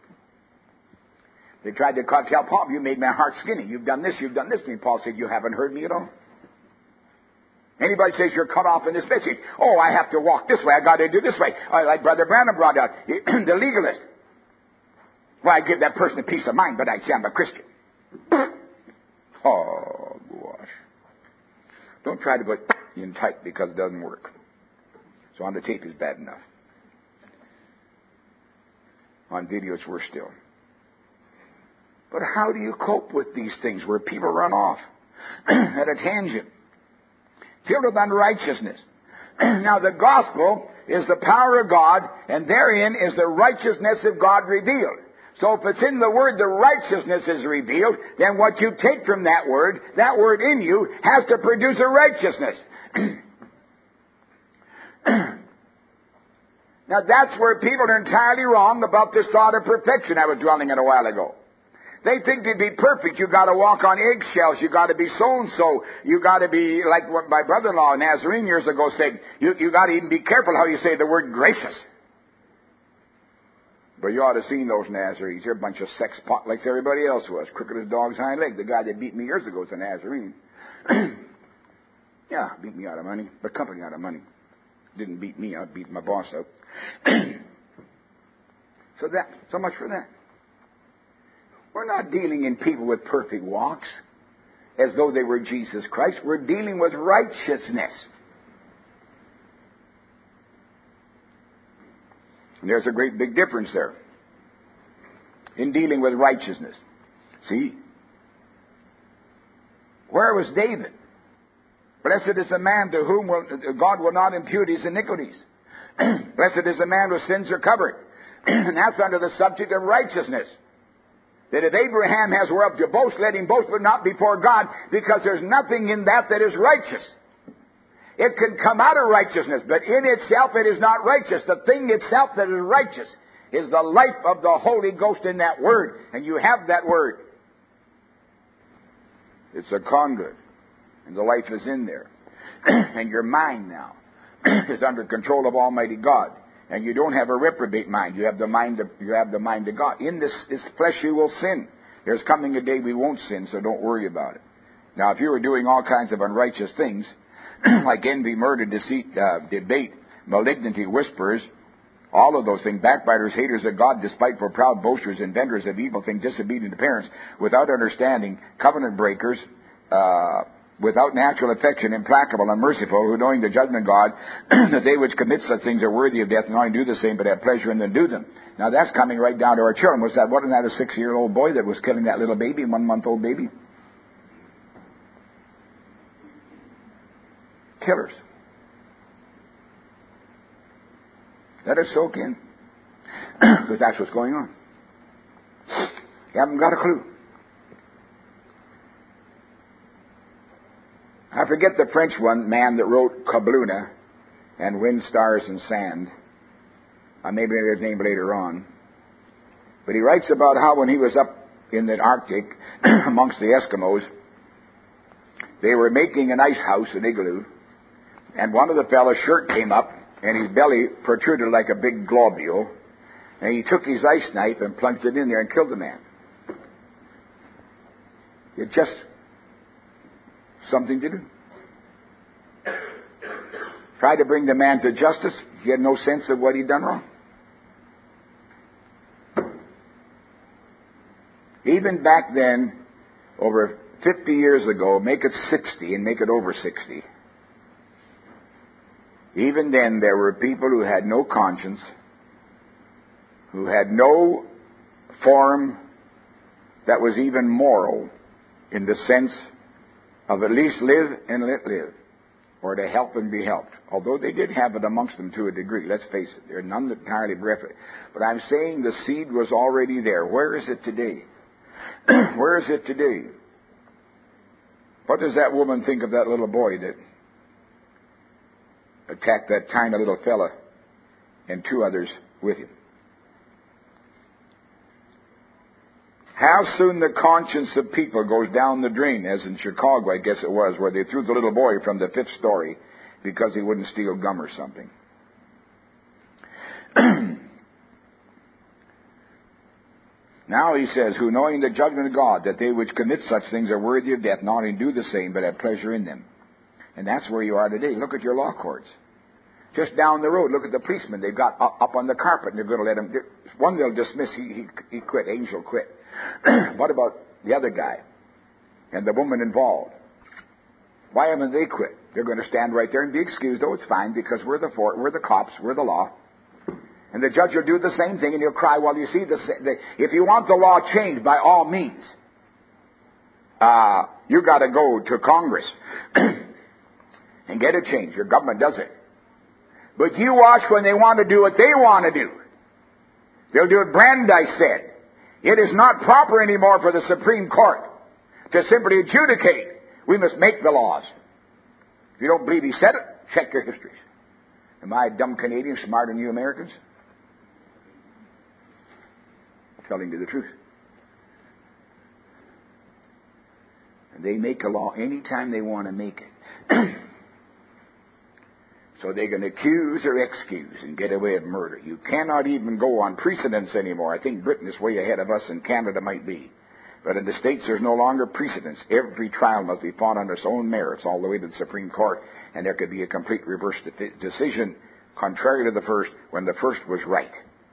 They tried to tell Paul, you made my heart skinny. You've done this, you've done this. And Paul said, you haven't heard me at all. Anybody says you're cut off in this message. Oh, I have to walk this way. I got to do this way. Like Brother Branham brought out, the legalist. Well, I give that person a peace of mind, but I say I'm a Christian. Oh, gosh. Don't try to put in tight because it doesn't work. So on the tape is bad enough. On video it's worse still. But how do you cope with these things where people run off at a tangent? Filled with unrighteousness. Now the gospel is the power of God, and therein is the righteousness of God revealed. So if it's in the Word the righteousness is revealed, then what you take from that Word in you, has to produce a righteousness. Now that's where people are entirely wrong about this thought of perfection I was dwelling on a while ago. They think to be perfect, you got to walk on eggshells. You got to be so and so. You got to be like what my brother-in-law, Nazarene, years ago said. You got to even be careful how you say the word gracious. But you ought to have seen those Nazarenes. They're a bunch of sex pot like everybody else was. Crooked as dog's hind leg. The guy that beat me years ago was a Nazarene. Yeah, beat me out of money. The company out of money. Didn't beat me out. Beat my boss out. So much for that. We're not dealing in people with perfect walks as though they were Jesus Christ. We're dealing with righteousness. And there's a great big difference there in dealing with righteousness. See? Where was David? Blessed is the man to whom God will not impute his iniquities. Blessed is the man whose sins are covered. And that's under the subject of righteousness. That if Abraham has whereof to boast, let him boast, but not before God, because there's nothing in that that is righteous. It can come out of righteousness, but in itself it is not righteous. The thing itself that is righteous is the life of the Holy Ghost in that Word, and you have that Word. It's a conduit, and the life is in there. And your mind now is under control of Almighty God. And you don't have a reprobate mind. You have the mind of God. In this flesh you will sin. There's coming a day we won't sin, so don't worry about it. Now, if you were doing all kinds of unrighteous things, like envy, murder, deceit, debate, malignity, whispers, all of those things, backbiters, haters of God, despiteful, proud, boasters, inventors of evil things, disobedient to parents, without understanding, covenant breakers, without natural affection, implacable, unmerciful, who knowing the judgment of God, that they which commit such things are worthy of death, and not only do the same, but have pleasure in them do them. Now that's coming right down to our children. Wasn't that a 6-year-old boy that was killing that little baby, 1-month-old baby? Killers. Let it soak in. Because that's what's going on. You haven't got a clue. I forget the French man that wrote Kabluna and Wind, Stars, and Sand. Maybe his name later on. But he writes about how when he was up in the Arctic amongst the Eskimos, they were making an ice house, an igloo, and one of the fellows' shirt came up and his belly protruded like a big globule, and he took his ice knife and plunged it in there and killed the man. It just something to do. Tried to bring the man to justice. He had no sense of what he'd done wrong. Even back then, over 50 years ago, make it 60 and make it over 60. Even then, there were people who had no conscience, who had no form that was even moral in the sense of at least live and let live, or to help and be helped. Although they did have it amongst them to a degree, let's face it, there are none that entirely bereft. But I'm saying the seed was already there. Where is it today? Where is it today? What does that woman think of that little boy that attacked that tiny little fella and 2 others with him? How soon the conscience of people goes down the drain, as in Chicago, I guess it was, where they threw the little boy from the 5th story because he wouldn't steal gum or something. Now he says, who knowing the judgment of God, that they which commit such things are worthy of death, not only do the same, but have pleasure in them. And that's where you are today. Look at your law courts. Just down the road, look at the policemen. They've got up on the carpet, and they're going to let him. One they'll dismiss. He quit. Angel quit. What about the other guy and the woman involved? Why haven't they quit? They're going to stand right there and be excused. Oh, it's fine because we're the cops, we're the law. And the judge will do the same thing, and he'll cry, well, you see, if you want the law changed, by all means, you got to go to Congress and get it changed. Your government does it. But you watch when they want to do what they want to do. They'll do what Brandeis said. It is not proper anymore for the Supreme Court to simply adjudicate. We must make the laws. If you don't believe he said it, check your histories. Am I a dumb Canadian smarter than you Americans? Telling you the truth. And they make a law anytime they want to make it. So they can accuse or excuse and get away with murder. You cannot even go on precedents anymore. I think Britain is way ahead of us, and Canada might be. But in the States, there's no longer precedents. Every trial must be fought on its own merits all the way to the Supreme Court, and there could be a complete reverse decision contrary to the first when the first was right.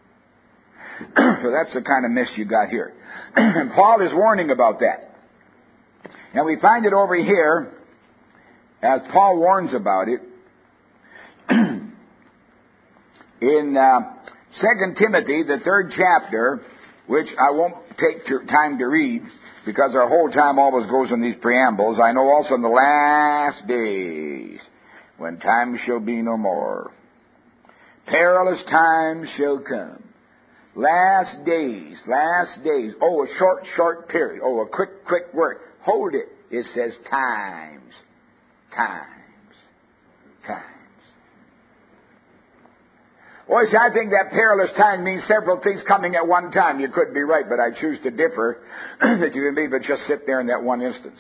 So that's the kind of mess you got here. And Paul is warning about that. And we find it over here, as Paul warns about it, in 2 Timothy, the 3rd chapter, which I won't take time to read, because our whole time always goes in these preambles. I know also in the last days, when time shall be no more, perilous times shall come. Last days, last days. Oh, a short, short period. Oh, a quick, quick word. Hold it. It says times. Times. Times. Well, see, I think that perilous time means several things coming at one time. You could be right, but I choose to differ that you can be but just sit there in that one instance.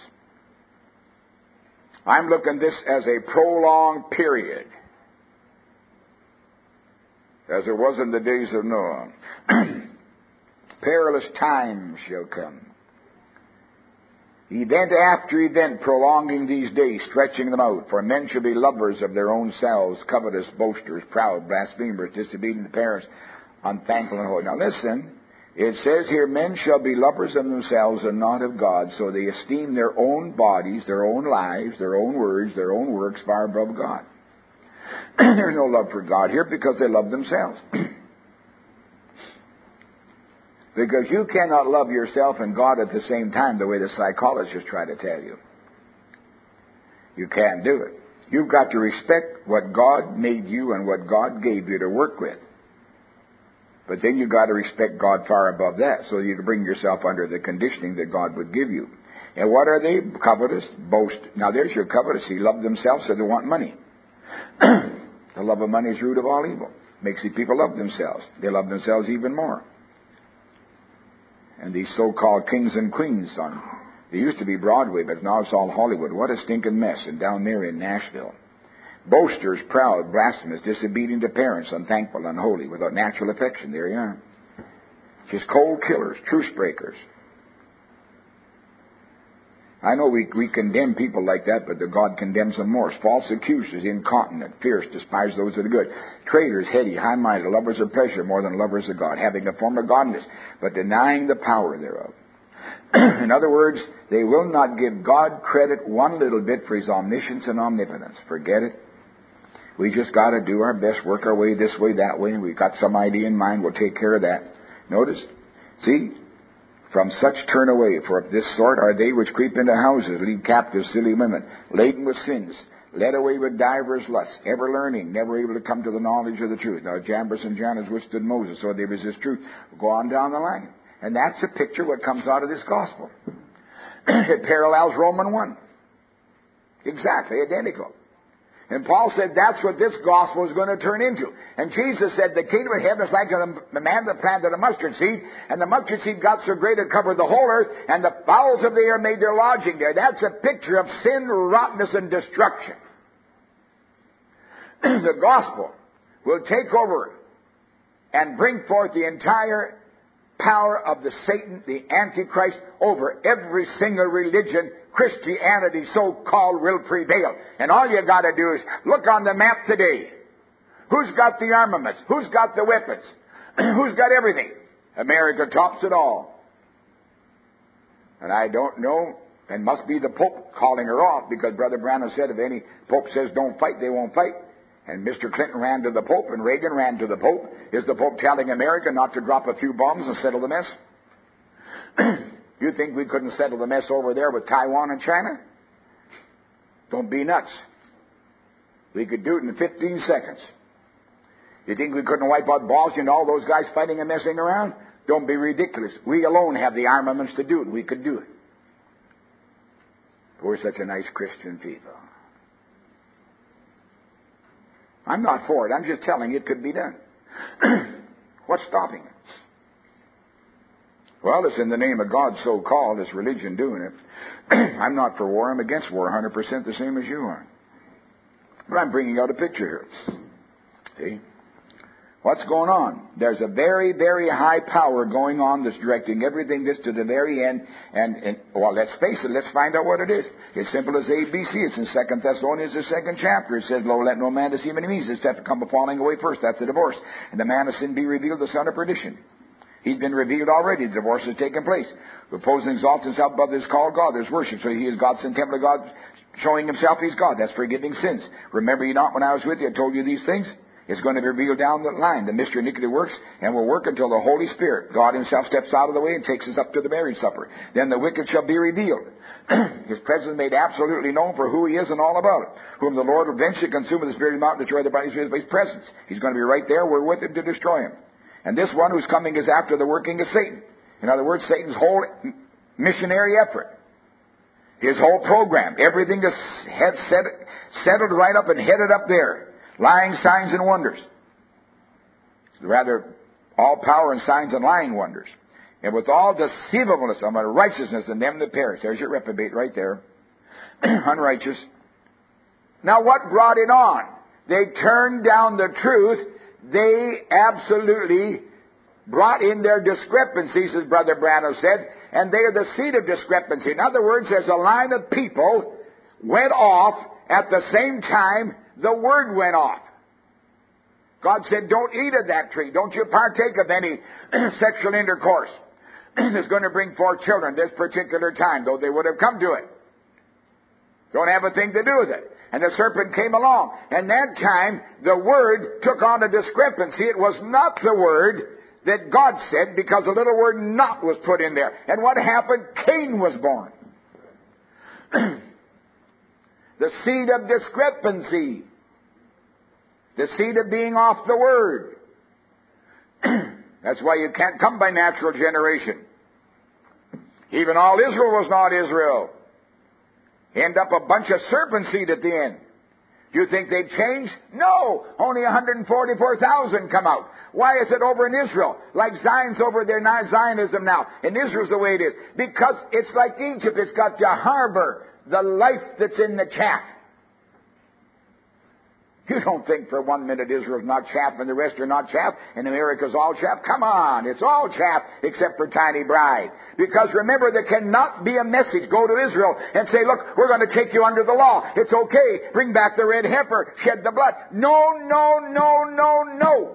I'm looking at this as a prolonged period, as it was in the days of Noah. Perilous times shall come. Event after event, prolonging these days, stretching them out. For men shall be lovers of their own selves, covetous, boasters, proud, blasphemers, disobedient to parents, unthankful and holy. Now listen, it says here, men shall be lovers of themselves and not of God, so they esteem their own bodies, their own lives, their own words, their own works far above God. There's no love for God here because they love themselves. Because you cannot love yourself and God at the same time the way the psychologists try to tell you. You can't do it. You've got to respect what God made you and what God gave you to work with. But then you've got to respect God far above that so you can bring yourself under the conditioning that God would give you. And what are they? Covetous, boast. Now there's your covetous. They love themselves so they want money. The love of money is the root of all evil. Makes the people love themselves. They love themselves even more. And these so-called kings and queens they used to be Broadway, but now it's all Hollywood. What a stinking mess. And down there in Nashville. Boasters, proud, blasphemous, disobedient to parents, unthankful, unholy, without natural affection. There you are. Just cold killers, truce breakers. I know we condemn people like that, but God condemns them more. False accusers, incontinent, fierce, despise those that are good. Traitors, heady, high-minded, lovers of pleasure more than lovers of God, having a form of godliness, but denying the power thereof. In other words, they will not give God credit one little bit for His omniscience and omnipotence. Forget it. We just got to do our best, work our way this way, that way, and we've got some idea in mind. We'll take care of that. Notice, see? From such turn away, for of this sort are they which creep into houses, lead captive silly women, laden with sins, led away with divers lusts, ever learning, never able to come to the knowledge of the truth. Now Jambres and Jannes withstood Moses, so they resist truth. Go on down the line. And that's a picture of what comes out of this gospel. It parallels Romans 1. Exactly, identical. And Paul said that's what this gospel is going to turn into. And Jesus said the kingdom of heaven is like a man that planted a mustard seed, and the mustard seed got so great it covered the whole earth, and the fowls of the air made their lodging there. That's a picture of sin, rottenness, and destruction. The gospel will take over and bring forth the entire power of the Satan, the Antichrist, over every single religion. Christianity, so-called, will prevail. And all you got to do is look on the map today. Who's got the armaments? Who's got the weapons? Who's got everything? America tops it all. And I don't know, and must be the Pope calling her off, because Brother Branham said if any Pope says don't fight, they won't fight. And Mr. Clinton ran to the Pope, and Reagan ran to the Pope. Is the Pope telling America not to drop a few bombs and settle the mess? You think we couldn't settle the mess over there with Taiwan and China? Don't be nuts. We could do it in 15 seconds. You think we couldn't wipe out Bosnia and all those guys fighting and messing around? Don't be ridiculous. We alone have the armaments to do it. We could do it. We're such a nice Christian people. I'm not for it. I'm just telling you it could be done. What's stopping it? Well, it's in the name of God, so-called, it's religion doing it. I'm not for war. I'm against war, 100% the same as you are. But I'm bringing out a picture here. See? What's going on? There's a very, very high power going on that's directing everything this to the very end. And well, let's face it. Let's find out what it is. It's simple as ABC. It's in 2 Thessalonians, the 2nd chapter. It says, Lo, let no man deceive any means. It's to come falling away first. That's a divorce. And the man of sin be revealed, the son of perdition. He's been revealed already. The divorce has taken place. Repose and exalt himself above his called God. There's worship. So he is God's and temple of God, showing himself he's God. That's forgiving sins. Remember you not when I was with you, I told you these things? It's going to be revealed down the line. The mystery of iniquity works and will work until the Holy Spirit, God himself, steps out of the way and takes us up to the marriage supper. Then the wicked shall be revealed. His presence made absolutely known for who he is and all about it. Whom the Lord will eventually consume with the spirit of the mountain, destroy the bodies with his presence. He's going to be right there. We're with him to destroy him. And this one who's coming is after the working of Satan. In other words, Satan's whole missionary effort, his whole program, everything is settled right up and headed up there. Lying signs and wonders. Rather, all power and signs and lying wonders. And with all deceivableness of unrighteousness in them that perish. There's your reprobate right there. Unrighteous. Now what brought it on? They turned down the truth. They absolutely brought in their discrepancies, as Brother Branham said, and they are the seed of discrepancy. In other words, there's a line of people went off at the same time the word went off. God said, don't eat of that tree. Don't you partake of any sexual intercourse. It's going to bring forth children this particular time, though they would have come to it. Don't have a thing to do with it. And the serpent came along. And that time, the word took on a discrepancy. It was not the word that God said, because a little word not was put in there. And what happened? Cain was born. The seed of discrepancy. The seed of being off the word. That's why you can't come by natural generation. Even all Israel was not Israel. End up a bunch of serpent seed at the end. Do you think they've changed? No. Only 144,000 come out. Why is it over in Israel? Like Zion's over there, not Zionism now. And Israel's the way it is. Because it's like Egypt. It's got to harbor the life that's in the chaff. You don't think for 1 minute Israel's not chaff and the rest are not chaff and America's all chaff? Come on, it's all chaff except for Tiny Bride. Because remember, there cannot be a message go to Israel and say, look, we're going to take you under the law. It's okay. Bring back the red heifer. Shed the blood. No, no, no, no, no.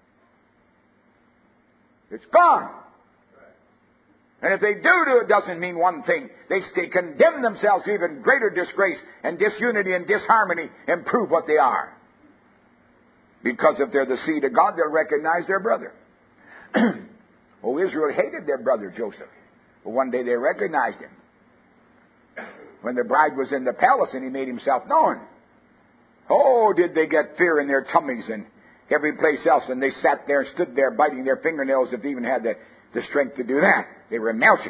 It's gone. And if they do it, doesn't mean one thing. They condemn themselves to even greater disgrace and disunity and disharmony and prove what they are. Because if they're the seed of God, they'll recognize their brother. Oh, Israel hated their brother Joseph. But one day they recognized him. When the bride was in the palace and he made himself known. Oh, did they get fear in their tummies and every place else. And they sat there and stood there biting their fingernails if they even had the strength to do that. They were melting.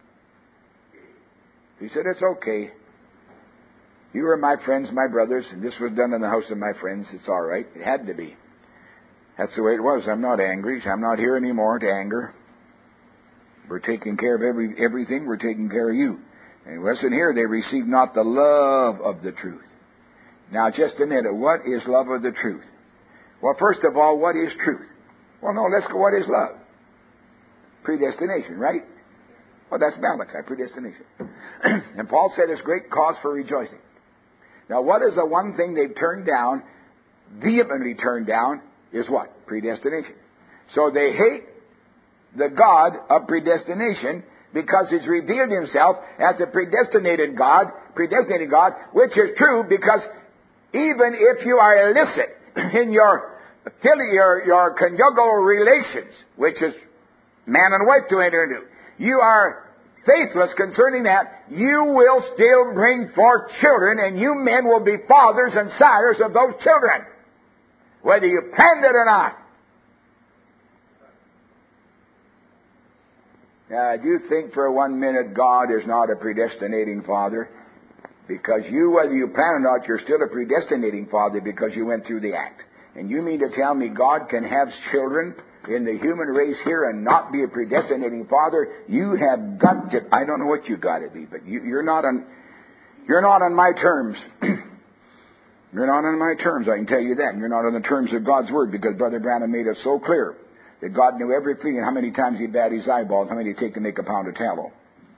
He said, it's okay. You are my friends, my brothers, and this was done in the house of my friends. It's all right. It had to be. That's the way it was. I'm not angry. I'm not here anymore to anger. We're taking care of everything. We're taking care of you. And listen here, they received not the love of the truth. Now, just a minute. What is love of the truth? Well, first of all, what is truth? Well, no, let's go. What is love? Predestination, right? Well, that's Malachi, predestination. And Paul said it's great cause for rejoicing. Now, what is the one thing they've turned down, vehemently turned down, is what? Predestination. So they hate the God of predestination because He's revealed Himself as the predestinated God, which is true because even if you are illicit in your conjugal relations, which is man and wife to enter into, you are faithless concerning that, you will still bring forth children, and you men will be fathers and sires of those children, whether you planned it or not. Now, do you think for 1 minute God is not a predestinating Father? Because you, whether you plan or not, you're still a predestinating Father because you went through the act. And you mean to tell me God can have children in the human race here and not be a predestinating Father? You have got to, I don't know what you got to be, but you're not on my terms. You're not on my terms, I can tell you that. And you're not on the terms of God's Word, because Brother Branham made it so clear that God knew every flea and how many times He bat his eyeballs, how many it take to make a pound of tallow.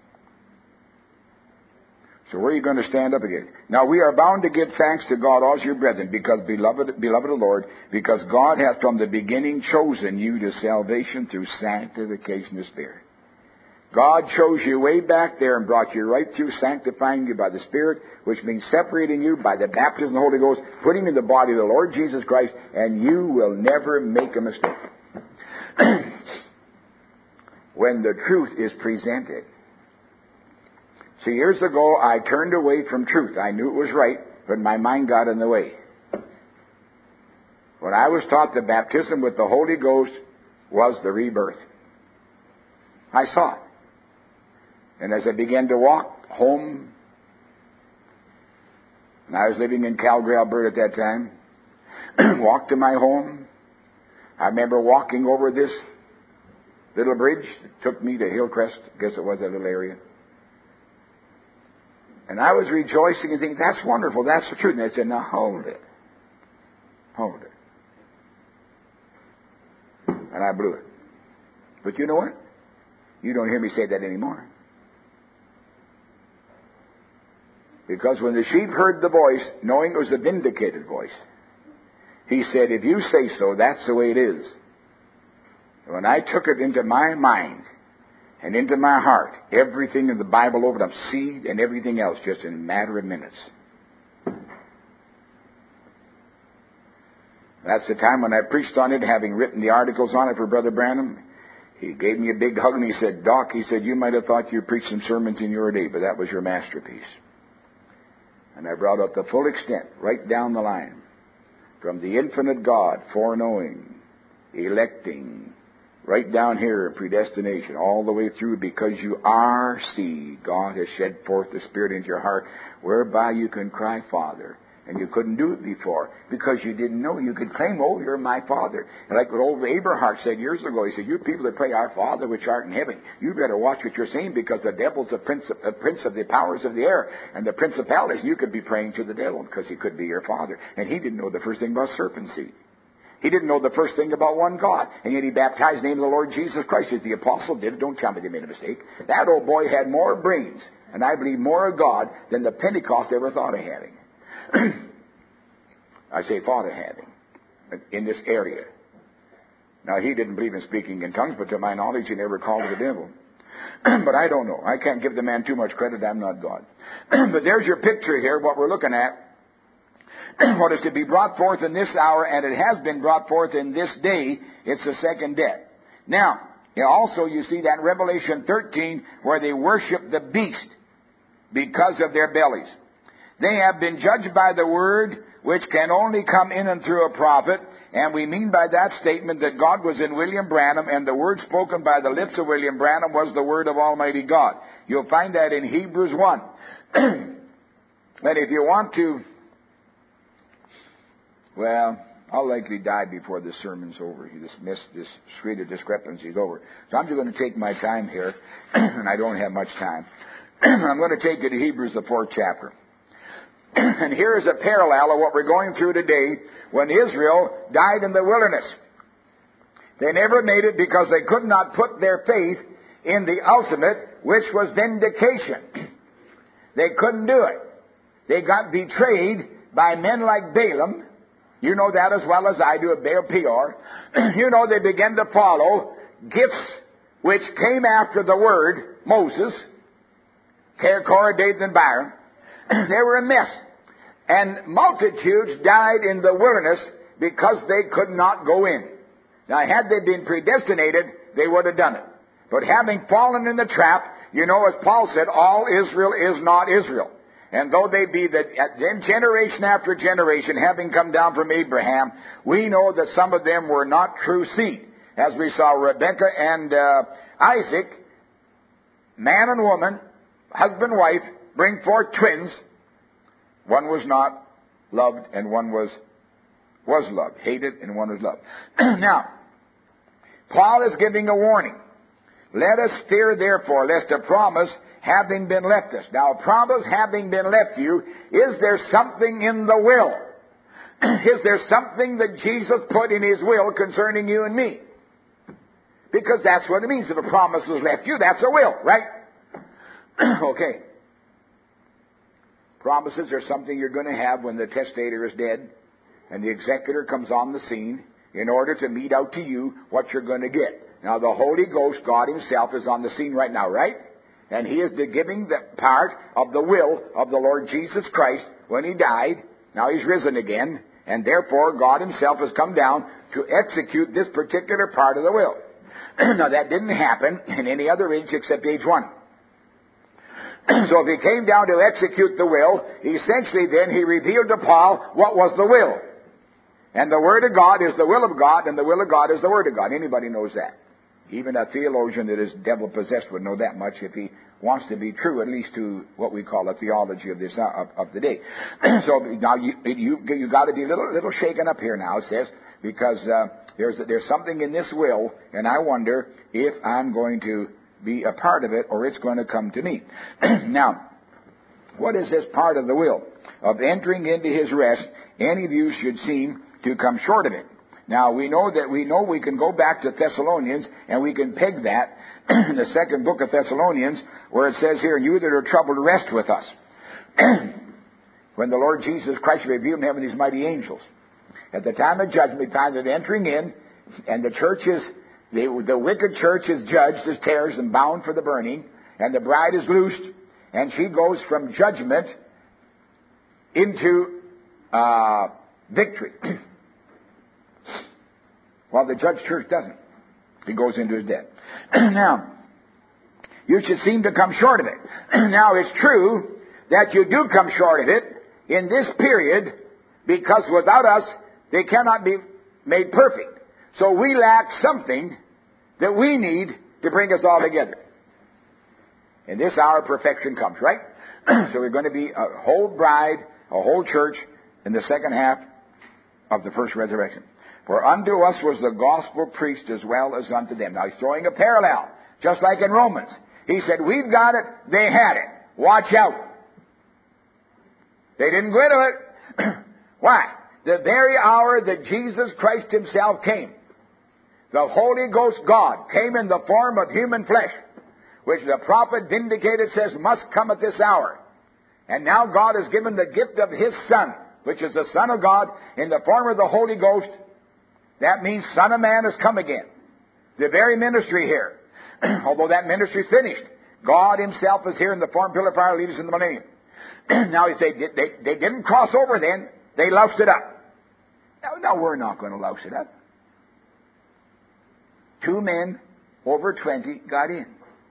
So where are you going to stand up again? Now we are bound to give thanks to God, all your brethren, because beloved of the Lord, because God hath from the beginning chosen you to salvation through sanctification of Spirit. God chose you way back there and brought you right through, sanctifying you by the Spirit, which means separating you by the baptism of the Holy Ghost, putting you in the body of the Lord Jesus Christ, and you will never make a mistake. When the truth is presented. See, years ago, I turned away from truth. I knew it was right, but my mind got in the way. When I was taught the baptism with the Holy Ghost was the rebirth. I saw it. And as I began to walk home, and I was living in Calgary, Alberta at that time, walked to my home. I remember walking over this little bridge that took me to Hillcrest. I guess it was that little area. And I was rejoicing and thinking, that's wonderful, that's the truth. And I said, now hold it. Hold it. And I blew it. But you know what? You don't hear me say that anymore. Because when the sheep heard the voice, knowing it was a vindicated voice, he said, if you say so, that's the way it is. And when I took it into my mind and into my heart, everything in the Bible opened up, seed and everything else, just in a matter of minutes. That's the time when I preached on it, having written the articles on it for Brother Branham. He gave me a big hug and he said, Doc, he said, you might have thought you preached some sermons in your day, but that was your masterpiece. And I brought out the full extent, right down the line. From the infinite God, foreknowing, electing, right down here, predestination, all the way through, because you are seed. God has shed forth the Spirit into your heart, whereby you can cry, Father. And you couldn't do it before, because you didn't know. You could claim, oh, you're my Father. And like what old Abraham said years ago, he said, you people that pray, our Father which art in heaven, you better watch what you're saying, because the devil's the prince of the powers of the air, and the principalities. You could be praying to the devil, because he could be your father. And he didn't know the first thing about serpent seed. He didn't know the first thing about one God. And yet he baptized in the name of the Lord Jesus Christ, as the apostle did. Don't tell me they made a mistake. That old boy had more brains, and I believe more of God, than the Pentecost ever thought of having. I say thought of having in this area. Now, he didn't believe in speaking in tongues, but to my knowledge, he never called the devil. But I don't know. I can't give the man too much credit. I'm not God. But there's your picture here, what we're looking at. What is to be brought forth in this hour, and it has been brought forth in this day. It's the second death. Now, also you see that in Revelation 13, where they worship the beast because of their bellies. They have been judged by the word, which can only come in and through a prophet. And we mean by that statement that God was in William Branham, and the word spoken by the lips of William Branham was the word of Almighty God. You'll find that in Hebrews 1. And if you want to, well, I'll likely die before this sermon's over. This street of discrepancy is over. So I'm just going to take my time here, and I don't have much time. I'm going to take you to Hebrews, the 4th chapter. And here is a parallel of what we're going through today when Israel died in the wilderness. They never made it because they could not put their faith in the ultimate, which was vindication. They couldn't do it. They got betrayed by men like Balaam. You know that as well as I do, of Baal Peor. You know, they began to follow gifts which came after the word, Moses, Korah, Dathan, and Abiram. They were a mess. And multitudes died in the wilderness because they could not go in. Now, had they been predestinated, they would have done it. But having fallen in the trap, you know, as Paul said, all Israel is not Israel. And though they be then generation after generation, having come down from Abraham, we know that some of them were not true seed. As we saw Rebekah and Isaac, man and woman, husband, wife, bring forth twins. One was not loved and one was loved. Hated and one was loved. Now, Paul is giving a warning. Let us fear therefore, lest a promise having been left us. Now, a promise having been left you, is there something in the will? Is there something that Jesus put in His will concerning you and me? Because that's what it means. If a promise is left you, that's a will, right? Okay. Promises are something you're going to have when the testator is dead and the executor comes on the scene in order to mete out to you what you're going to get. Now, the Holy Ghost, God Himself, is on the scene right now, right? And He is giving the part of the will of the Lord Jesus Christ when He died. Now He's risen again, and therefore God Himself has come down to execute this particular part of the will. Now, that didn't happen in any other age except age 1. So if He came down to execute the will, essentially then He revealed to Paul what was the will. And the Word of God is the will of God, and the will of God is the Word of God. Anybody knows that. Even a theologian that is devil-possessed would know that much if he wants to be true, at least to what we call a theology of this of the day. So now you got to be a little shaken up here now, it says, because there's something in this will, and I wonder if I'm going to be a part of it or it's going to come to me. Now, what is this part of the will? Of entering into His rest, any of you should seem to come short of it. Now, we know we can go back to Thessalonians, and we can peg that in the second book of Thessalonians, where it says here, you that are troubled, rest with us. When the Lord Jesus Christ revealed in heaven these mighty angels. At the time of judgment, we find that entering in, and the wicked church is judged as tares and bound for the burning, and the bride is loosed, and she goes from judgment into victory. While the judged church doesn't. He goes into his death. Now, you should seem to come short of it. Now, it's true that you do come short of it in this period, because without us, they cannot be made perfect. So we lack something that we need to bring us all together. In this hour, perfection comes, right? So we're going to be a whole bride, a whole church in the second half of the first resurrection. For unto us was the gospel preached as well as unto them. Now he's throwing a parallel, just like in Romans. He said, we've got it, they had it. Watch out. They didn't go into it. Why? The very hour that Jesus Christ Himself came, the Holy Ghost God came in the form of human flesh, which the prophet vindicated says must come at this hour. And now God has given the gift of His Son, which is the Son of God, in the form of the Holy Ghost. That means Son of Man has come again. The very ministry here, although that ministry is finished, God Himself is here in the form of pillar of fire, lead us in the millennium. Now He said they didn't cross over then, they loused it up. Now we're not going to louse it up. 2 men over 20 got in.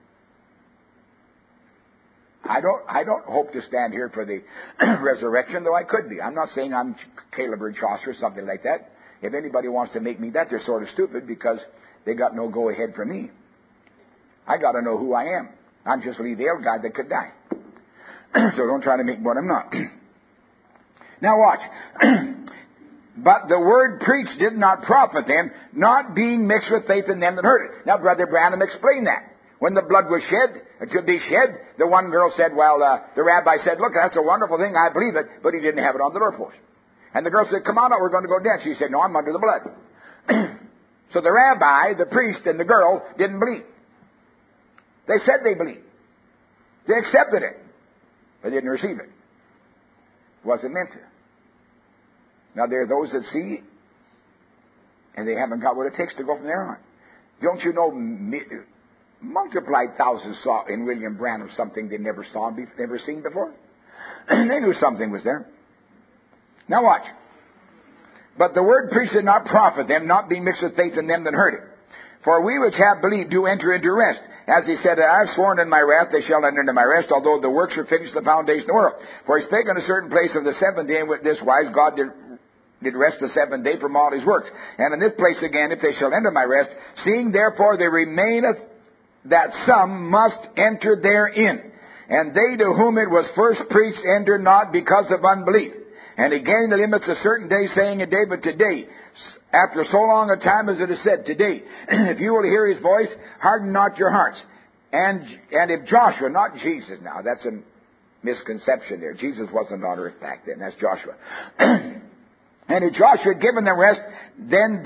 I don't hope to stand here for the resurrection, though I could be. I'm not saying I'm Caleb or Chaucer or something like that. If anybody wants to make me that, they're sort of stupid, because they got no go-ahead for me. I got to know who I am. I'm just a Lee Dale guy that could die. So don't try to make me what I'm not. Now watch. But the word preached did not profit them, not being mixed with faith in them that heard it. Now, Brother Branham explained that. When the blood was shed, to be shed, the one girl said, the rabbi said, look, that's a wonderful thing, I believe it, but he didn't have it on the doorpost. And the girl said, come on out, we're going to go dance. She said, no, I'm under the blood. So the rabbi, the priest, and the girl didn't believe. They said they believed. They accepted it. They didn't receive it. It wasn't meant to. Now there are those that see, and they haven't got what it takes to go from there on. Don't you know, multiplied thousands saw in William Branham something they never saw, never seen before. They knew something was there. Now watch. But the word preached did not profit them, not being mixed with faith in them that heard it. For we which have believed do enter into rest. As He said, I have sworn in my wrath, they shall enter into my rest, although the works were finished the foundation of the world. For He spake on a certain place of the seventh day, and with this wise God did rest the seventh day from all His works. And in this place again, if they shall enter my rest, seeing therefore there remaineth that some must enter therein. And they to whom it was first preached enter not because of unbelief. And again the limits a certain day, saying a day, but today, after so long a time as it is said, today, if you will hear His voice, harden not your hearts. And if Joshua, not Jesus now, that's a misconception there. Jesus wasn't on earth back then, that's Joshua. And if Joshua had given them rest, then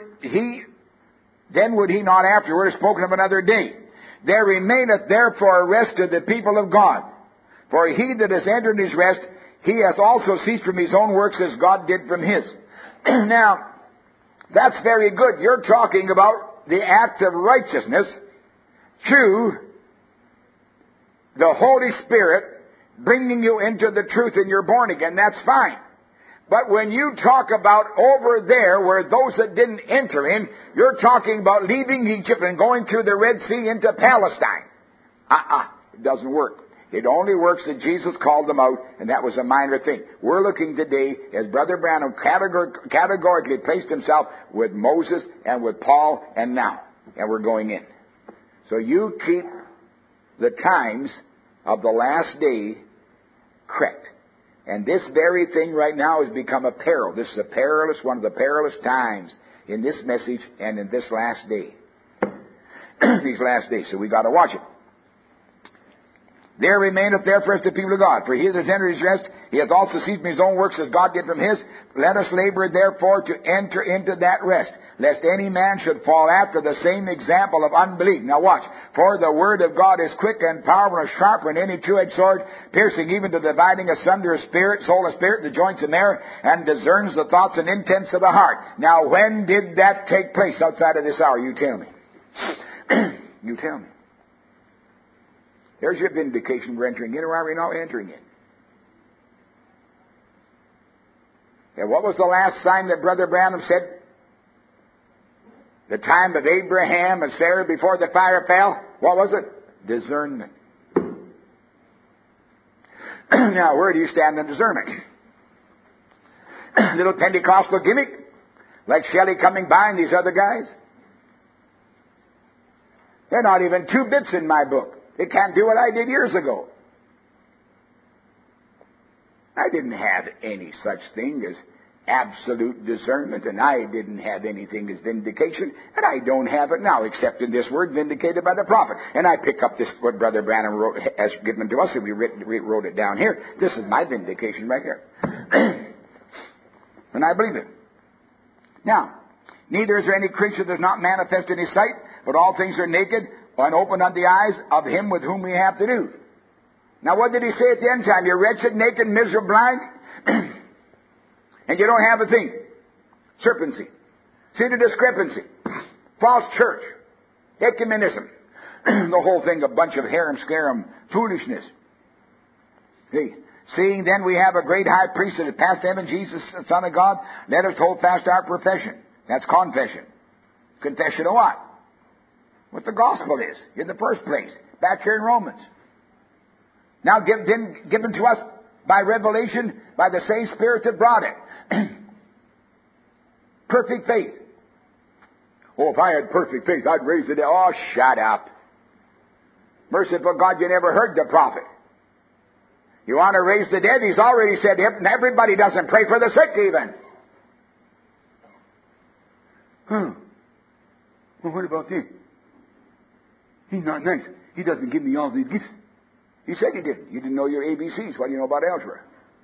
would he not afterward have spoken of another day. There remaineth therefore a rest to the people of God. For he that has entered His rest, he hath also ceased from his own works as God did from His. Now, that's very good. You're talking about the act of righteousness through the Holy Spirit bringing you into the truth and you're born again. That's fine. But when you talk about over there where those that didn't enter in, you're talking about leaving Egypt and going through the Red Sea into Palestine. It doesn't work. It only works that Jesus called them out, and that was a minor thing. We're looking today, as Brother Branham categorically placed himself with Moses and with Paul and now. And we're going in. So you keep the times of the last day correct. And this very thing right now has become a peril. This is one of the perilous times in this message and in this last day. These last days. So we got to watch it. There remaineth therefore the people of God. For he that has entered his rest, he hath also ceased from his own works as God did from his. Let us labor therefore to enter into that rest, lest any man should fall after the same example of unbelief. Now watch. For the word of God is quick and powerful and sharper than any two-edged sword, piercing even to dividing asunder of spirit, soul and spirit, the joints and marrow, and discerns the thoughts and intents of the heart. Now when did that take place outside of this hour? You tell me. You tell me. There's your vindication. We're entering in, or are we not entering in? And what was the last sign that Brother Branham said? The time of Abraham and Sarah before the fire fell? What was it? Discernment. Now, where do you stand on discernment? Little Pentecostal gimmick? Like Shelley coming by and these other guys? They're not even 2 bits in my book. They can't do what I did years ago. I didn't have any such thing as absolute discernment, and I didn't have anything as vindication, and I don't have it now, except in this word, vindicated by the prophet. And I pick up this, what Brother Branham has given to us, and we wrote it down here. This is my vindication right here. And I believe it. Now, neither is there any creature that is not manifest in his sight, but all things are naked, and open unto the eyes of him with whom we have to do. Now what did he say at the end time? You're wretched, naked, miserable, blind, and you don't have a thing. Serpency. See the discrepancy. False church. Ecumenism. The whole thing a bunch of harum-scarum foolishness. See? Seeing then we have a great high priest that has passed heaven, Jesus, the Son of God, let us hold fast our profession. That's confession. Confession of what? What the gospel is, in the first place, back here in Romans. Now given to us by revelation, by the same Spirit that brought it. Perfect faith. Oh, if I had perfect faith, I'd raise the dead. Oh, shut up. Merciful God, you never heard the prophet. You want to raise the dead? He's already said, everybody doesn't pray for the sick even. Well, what about him? He's not nice. He doesn't give me all these gifts. He said he didn't. You didn't know your ABCs. What do you know about algebra?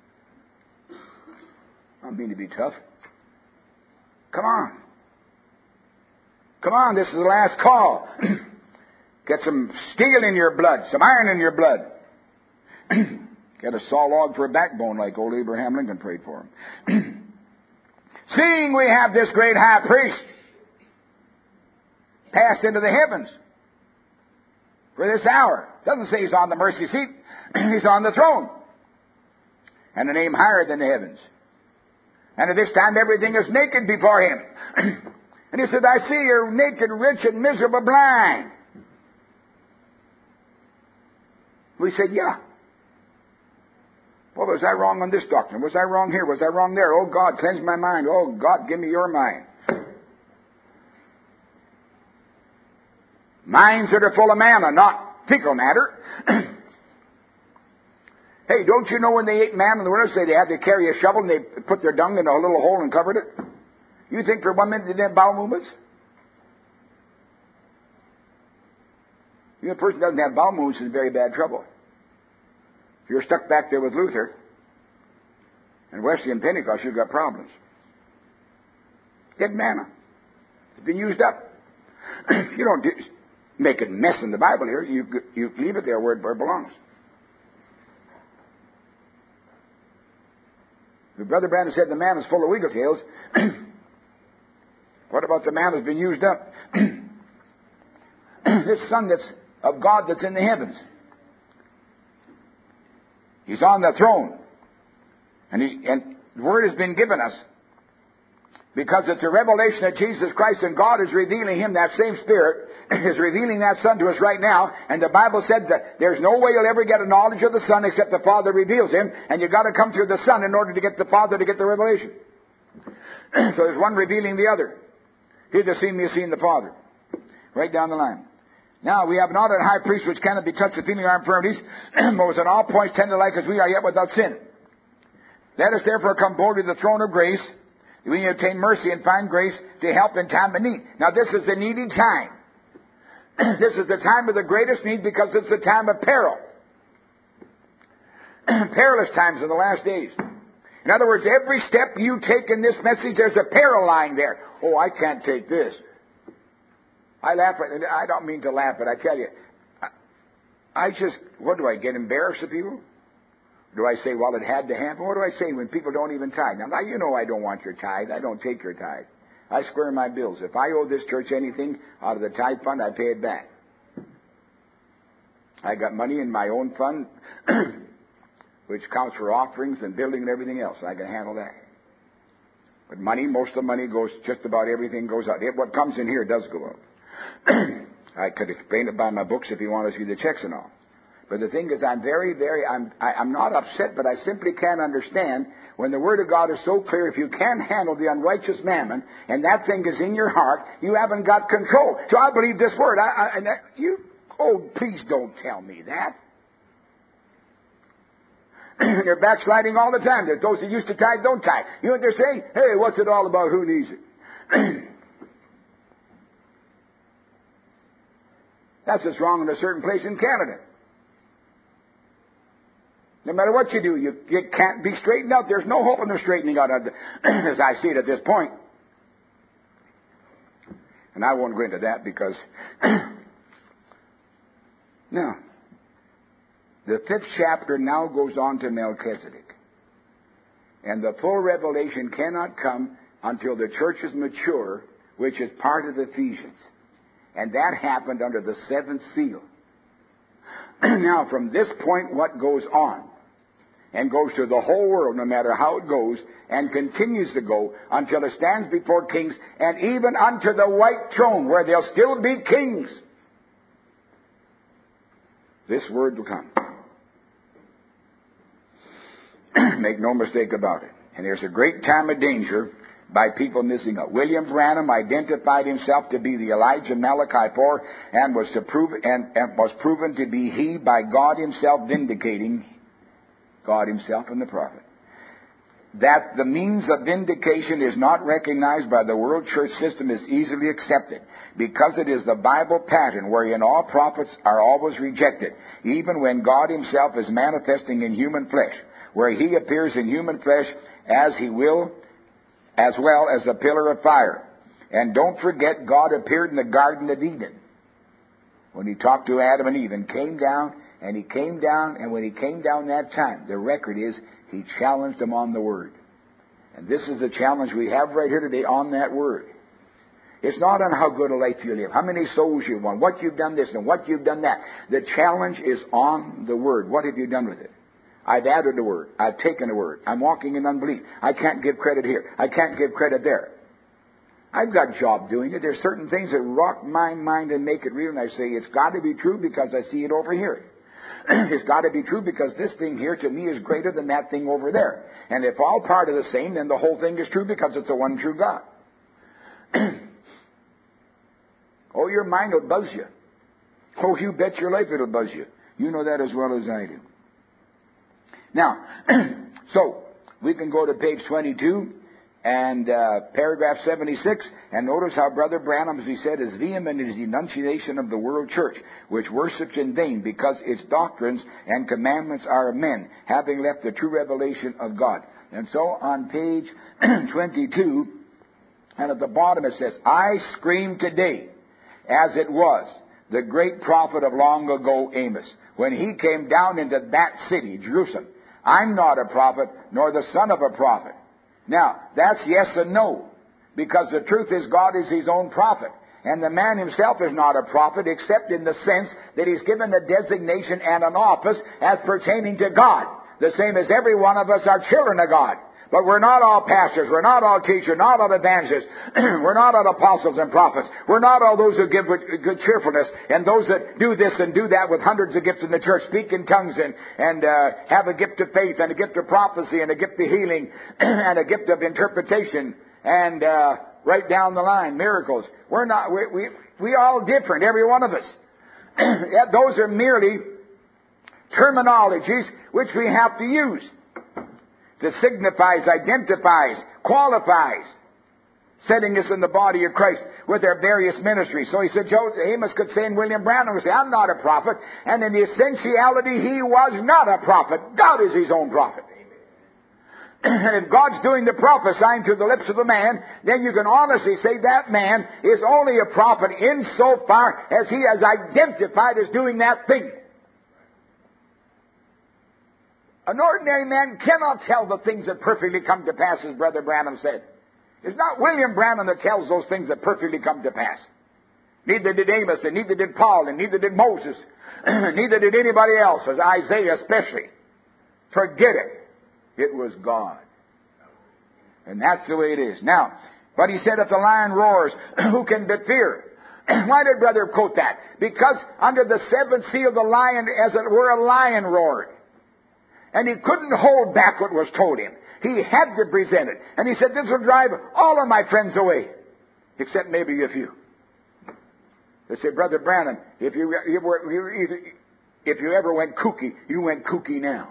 I don't mean to be tough. Come on. Come on, this is the last call. Get some steel in your blood, some iron in your blood. Get a saw log for a backbone like old Abraham Lincoln prayed for him. Seeing we have this great high priest passed into the heavens for this hour. Doesn't say he's on the mercy seat. He's on the throne. And a name higher than the heavens. And at this time everything is naked before him. And he said, I see you're naked, rich, and miserable, blind. We said, yeah. Well, was I wrong on this doctrine? Was I wrong here? Was I wrong there? Oh, God, cleanse my mind. Oh, God, give me your mind. Minds that are full of manna, not fecal matter. Hey, don't you know when they ate manna in the wilderness, they had to carry a shovel and they put their dung in a little hole and covered it? You think for 1 minute they didn't have bowel movements? You know, a person doesn't have bowel movements is in very bad trouble. If you're stuck back there with Luther and Wesley and Pentecost, you've got problems. Get manna. It's been used up. You don't make a mess in the Bible here. You leave it there where it belongs. The Brother Branham said the man is full of wiggle tails. What about the man that's been used up? This Son that's of God that's in the heavens. He's on the throne. And the word has been given us Because it's a revelation of Jesus Christ, and God is revealing Him. That same Spirit is revealing that Son to us right now. And the Bible said that there's no way you'll ever get a knowledge of the Son except the Father reveals Him. And you've got to come through the Son in order to get the Father to get the revelation. So there's one revealing the other. He that seen me has seen the Father. Right down the line. Now, we have not a high priest which cannot be touched with feeling our infirmities, but was in all points tender like as we are, yet without sin. Let us therefore come boldly to the throne of grace, that we may obtain mercy and find grace to help in time of need. Now, this is the needy time. This is the time of the greatest need because it's the time of peril. Perilous times in the last days. In other words, every step you take in this message, there's a peril lying there. Oh, I can't take this. I laugh at it. I don't mean to laugh, but I tell you, I just, what do I get embarrassed of people? Do I say, well, it had to happen? What do I say when people don't even tithe? Now, you know I don't want your tithe. I don't take your tithe. I square my bills. If I owe this church anything out of the tithe fund, I pay it back. I got money in my own fund, which counts for offerings and building and everything else. I can handle that. But money, most of the money goes, just about everything goes out. What comes in here does go out. I could explain it by my books if you want to see the checks and all. But the thing is, I'm not upset, but I simply can't understand when the Word of God is so clear. If you can't handle the unrighteous mammon, and that thing is in your heart, you haven't got control. So I believe this Word. Please don't tell me that. They're backsliding all the time. There's those that used to tithe, don't tithe. You know what they're saying? Hey, what's it all about? Who needs it? That's what's wrong in a certain place in Canada. No matter what you do, you can't be straightened out. There's no hope in the straightening out, as I see it at this point. And I won't go into that because... Now, the 5th chapter now goes on to Melchizedek. And the full revelation cannot come until the church is mature, which is part of Ephesians. And that happened under the 7th seal. Now, from this point, what goes on? And goes to the whole world, no matter how it goes, and continues to go until it stands before kings, and even unto the white throne, where there'll still be kings. This word will come. Make no mistake about it. And there's a great time of danger by people missing out. William Branham identified himself to be the Elijah Malachi 4 and was proven to be he by God Himself, vindicating God Himself and the prophet. That the means of vindication is not recognized by the world church system is easily accepted, because it is the Bible pattern wherein all prophets are always rejected, even when God Himself is manifesting in human flesh, where He appears in human flesh as He will, as well as a pillar of fire. And don't forget, God appeared in the Garden of Eden when He talked to Adam and Eve, and came down, and He came down, and when He came down that time, the record is He challenged them on the Word. And this is the challenge we have right here today on that Word. It's not on how good a life you live, how many souls you've won, what you've done this and what you've done that. The challenge is on the Word. What have you done with it? I've added the Word. I've taken the Word. I'm walking in unbelief. I can't give credit here. I can't give credit there. I've got a job doing it. There's certain things that rock my mind and make it real, and I say, it's got to be true because I see it over here. It's got to be true because this thing here to me is greater than that thing over there. And if all part of the same, then the whole thing is true because it's the one true God. Oh, your mind will buzz you. Oh, you bet your life it'll buzz you. You know that as well as I do. Now, so we can go to page 22 and paragraph 76, and notice how Brother Branham, as he said, is vehement in his denunciation of the world church, which worships in vain because its doctrines and commandments are of men, having left the true revelation of God. And so on page 22, and at the bottom it says, I scream today, as it was the great prophet of long ago, Amos, when he came down into that city, Jerusalem. I'm not a prophet, nor the son of a prophet. Now, that's yes and no, because the truth is God is His own prophet. And the man himself is not a prophet, except in the sense that he's given a designation and an office as pertaining to God. The same as every one of us are children of God. But we're not all pastors. We're not all teachers. Not all evangelists. We're not all apostles and prophets. We're not all those who give with good cheerfulness and those that do this and do that with hundreds of gifts in the church, speak in tongues and have a gift of faith and a gift of prophecy and a gift of healing and a gift of interpretation and right down the line, miracles. We're not. We all different, every one of us. Those are merely terminologies which we have to use. That signifies, identifies, qualifies, setting us in the body of Christ with our various ministries. So he said, Amos could say, and William Branham would say, I'm not a prophet. And in the essentiality, he was not a prophet. God is his own prophet. And if God's doing the prophesying through the lips of a man, then you can honestly say that man is only a prophet insofar as he has identified as doing that thing. An ordinary man cannot tell the things that perfectly come to pass, as Brother Branham said. It's not William Branham that tells those things that perfectly come to pass. Neither did Amos, and neither did Paul, and neither did Moses. Neither did anybody else, as Isaiah especially. Forget it. It was God. And that's the way it is. Now, but he said, if the lion roars, who can but fear? Why did Brother quote that? Because under the seventh seal of the lion, as it were, a lion roared. And he couldn't hold back what was told him. He had to present it. And he said, this will drive all of my friends away, except maybe a few. They said, Brother Branham, if you ever went kooky, you went kooky now.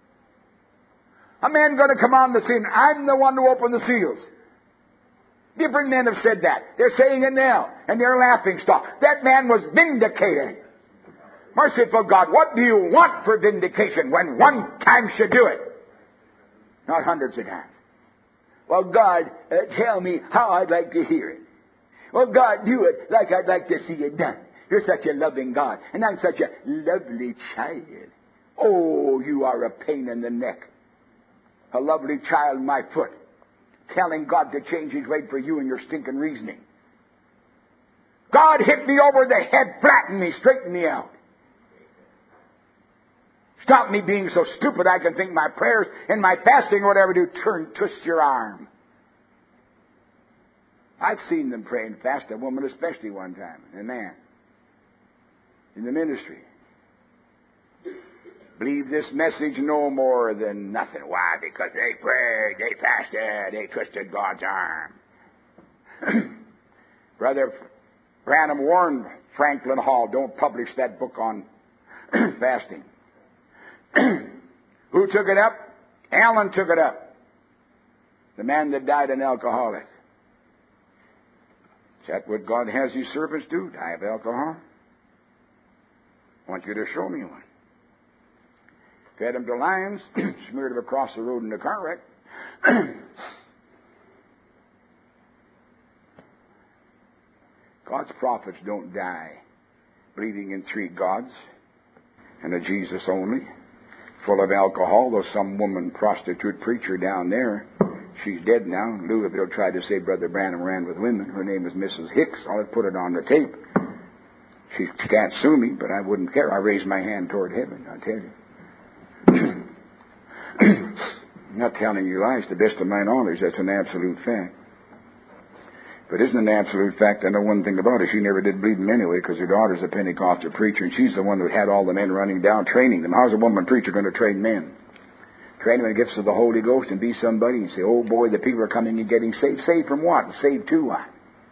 A man going to come on the scene, I'm the one to open the seals. Different men have said that. They're saying it now, and they're laughing stock. That man was vindicated. Merciful God, what do you want for vindication when one time should do it? Not hundreds of times. Well, God, tell me how I'd like to hear it. Well, God, do it like I'd like to see it done. You're such a loving God, and I'm such a lovely child. Oh, you are a pain in the neck. A lovely child, my foot, telling God to change his way for you and your stinking reasoning. God hit me over the head, flattened me, straightened me out. Stop me being so stupid I can think my prayers and my fasting or whatever do twist your arm. I've seen them pray and fast, a woman especially one time, a man, in the ministry. Believe this message no more than nothing. Why? Because they prayed, they fasted, they twisted God's arm. Brother Branham warned Franklin Hall, don't publish that book on fasting. Who took it up? Allen took it up. The man that died an alcoholic. Is that what God has his servants do? Die of alcohol? I want you to show me one. Fed him to lions, smeared him across the road in a car wreck. God's prophets don't die believing in three gods and a Jesus only, full of alcohol, though some woman prostitute preacher down there, she's dead now. Louisville tried to say Brother Branham ran with women. Her name is Mrs. Hicks. I'll put it on the tape. She can't sue me, but I wouldn't care. I raise my hand toward heaven, I tell you. I'm not telling you lies. To the best of my knowledge, that's an absolute fact. But isn't an absolute fact, I know one thing about her. She never did believe him anyway, because her daughter's a Pentecostal preacher, and she's the one that had all the men running down, training them. How's a woman preacher going to train men? Train them in the gifts of the Holy Ghost and be somebody and say, oh boy, the people are coming and getting saved. Saved from what? And saved to what?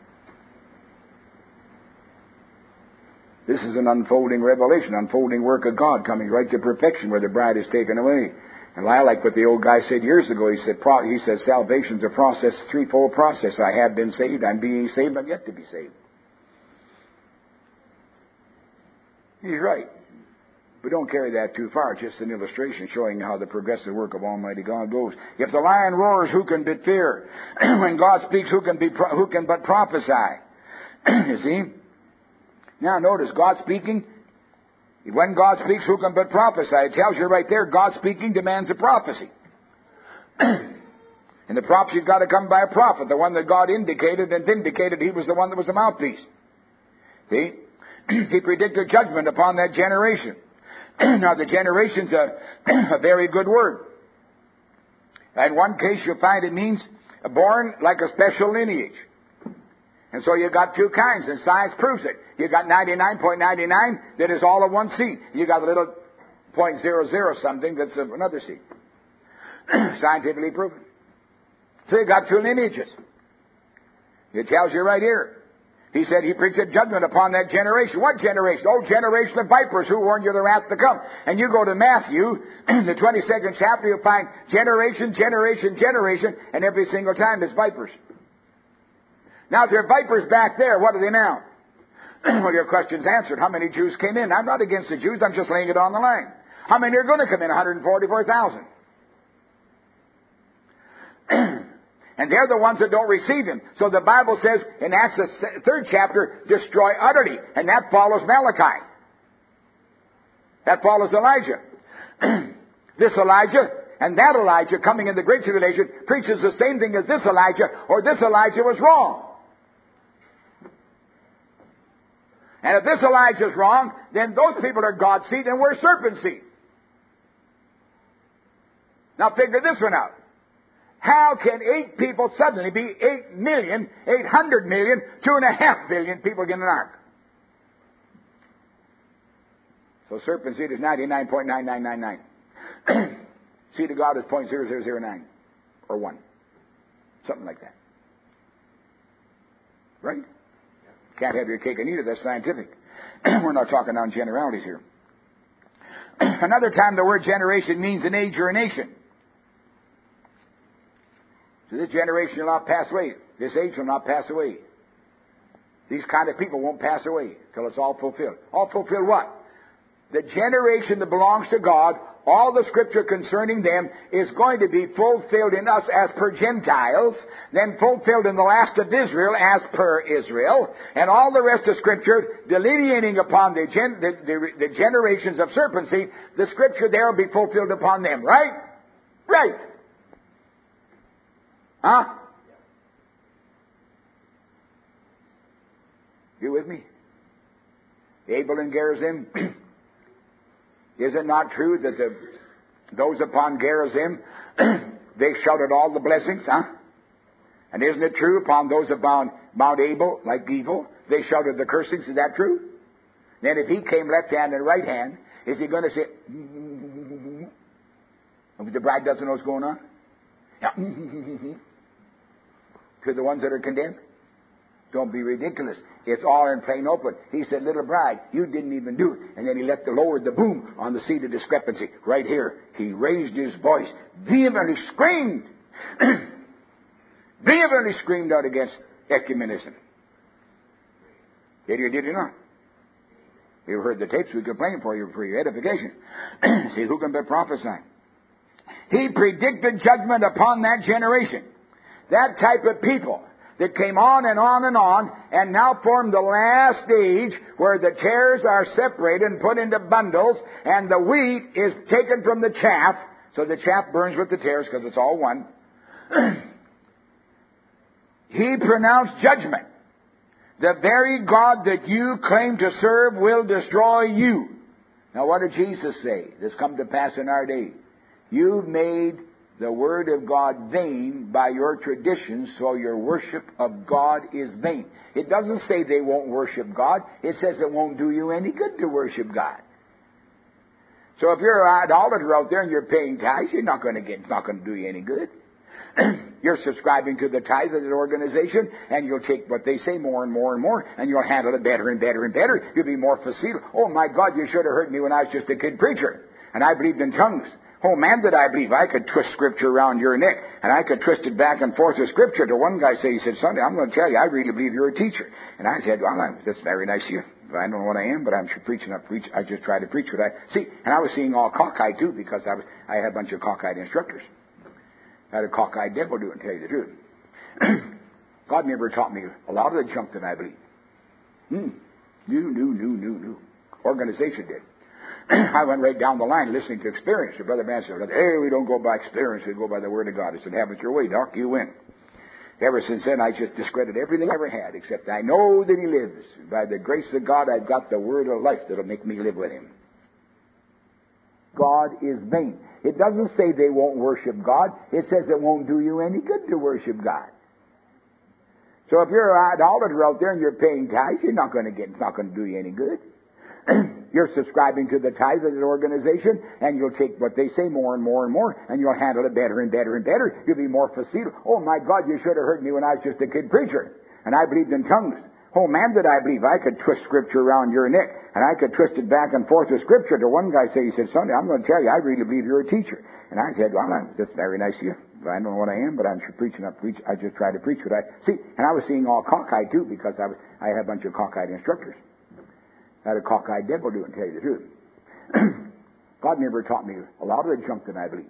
This is an unfolding revelation, unfolding work of God coming right to perfection where the bride is taken away. And I like what the old guy said years ago. He said, salvation's a process, threefold process. I have been saved, I'm being saved, I'm yet to be saved. He's right. But don't carry that too far. It's just an illustration showing how the progressive work of Almighty God goes. If the lion roars, who can but fear? When God speaks, who can but prophesy? You see? Now notice, God speaking. When God speaks, who can but prophesy? It tells you right there, God speaking demands a prophecy. And the prophecy's got to come by a prophet. The one that God indicated and vindicated, he was the one that was the mouthpiece. See? He predicted judgment upon that generation. Now, the generation's a very good word. In one case, you'll find it means born like a special lineage. And so you got two kinds, and science proves it. You got 99.99 that is all of one seed. You got a little 0.00 something that's of another seed. Scientifically proven. So you got two lineages. It tells you right here. He said he preached a judgment upon that generation. What generation? Oh, generation of vipers who warned you of the wrath to come. And you go to Matthew, the 22nd chapter, you'll find generation, generation, generation, and every single time it's vipers. Now, if there are vipers back there, what are they now? Well, your question's answered. How many Jews came in? I'm not against the Jews. I'm just laying it on the line. How many are going to come in? 144,000. And they're the ones that don't receive Him. So the Bible says in Acts the 3rd chapter, destroy utterly. And that follows Malachi. That follows Elijah. This Elijah and that Elijah coming in the Great Tribulation preaches the same thing as this Elijah, or this Elijah was wrong. And if this Elijah's wrong, then those people are God's seed and we're serpent seed. Now figure this one out. How can 8 people suddenly be 8,800,000,000, 2.5 billion people get in an ark? So serpent seed is 99.9999. Seed of God is 0.0009 or 1. Something like that. Right? Can't have your cake and eat it. That's scientific. We're not talking on generalities here. Another time the word generation means an age or a nation. So this generation will not pass away. This age will not pass away. These kind of people won't pass away till it's all fulfilled. All fulfilled what? The generation that belongs to God, all the Scripture concerning them is going to be fulfilled in us as per Gentiles, then fulfilled in the last of Israel as per Israel, and all the rest of Scripture delineating upon the generations of serpent seed, the Scripture there will be fulfilled upon them. Right? Right. Huh? You with me? Abel and Gerizim. Is it not true that those upon Gerizim, they shouted all the blessings, huh? And isn't it true upon those upon Mount Abel, like evil, they shouted the cursings? Is that true? Then if he came left hand and right hand, is he going to say, the bride doesn't know what's going on? Yeah. To the ones that are condemned? Don't be ridiculous. It's all in plain open. He said, little bride, you didn't even do it. And then he lowered the boom on the seat of discrepancy. Right here. He raised his voice, vehemently screamed. Vehemently screamed out against ecumenism. Did he or did he not? You heard the tapes we complained for your edification. See, who can but prophesy? He predicted judgment upon that generation. That type of people that came on and on and on, and now form the last stage where the tares are separated and put into bundles, and the wheat is taken from the chaff, so the chaff burns with the tares because it's all one. He pronounced judgment. The very God that you claim to serve will destroy you. Now what did Jesus say? This come to pass in our day. You've made the Word of God vain by your traditions, so your worship of God is vain. It doesn't say they won't worship God. It says it won't do you any good to worship God. So if you're an idolater out there and you're paying tithes, it's not going to do you any good. You're subscribing to the tithe of the organization, and you'll take what they say more and more and more, and you'll handle it better and better and better. You'll be more facile. Oh my God, you should have heard me when I was just a kid preacher, and I believed in tongues. Oh man, did I believe I could twist Scripture around your neck, and I could twist it back and forth with Scripture. To one guy he said, Sunday, I'm going to tell you, I really believe you're a teacher. And I said, well, that's very nice of you. I don't know what I am, but I'm preaching. I just try to preach what I see. And I was seeing all cockeyed too, because I had a bunch of cockeyed instructors. I had a cockeyed devil do it, to tell you the truth. God never taught me a lot of the junk that I believe. New. Organization did. I went right down the line listening to experience. Your brother Branham said, hey, we don't go by experience, we go by the Word of God. I said, have it your way, Doc, you win. Ever since then, I just discredit everything I ever had, except I know that He lives. By the grace of God, I've got the Word of life that'll make me live with Him. God is vain. It doesn't say they won't worship God. It says it won't do you any good to worship God. So if you're an idolater out there and you're paying tithes, it's not going to do you any good. You're subscribing to the tithe of the organization, and you'll take what they say more and more and more, and you'll handle it better and better and better. You'll be more facile. Oh my God, you should have heard me when I was just a kid preacher, and I believed in tongues. Oh man, did I believe. I could twist Scripture around your neck, and I could twist it back and forth with Scripture. To one guy he said, Sunday, I'm going to tell you, I really believe you're a teacher. And I said, well, that's very nice of you. I don't know what I am, but I'm sure preaching. I just try to preach what I see. And I was seeing all cockeyed too, because I had a bunch of cockeyed instructors. I had a cockeyed devil do it, tell you the truth. God never taught me a lot of the junk that I believe.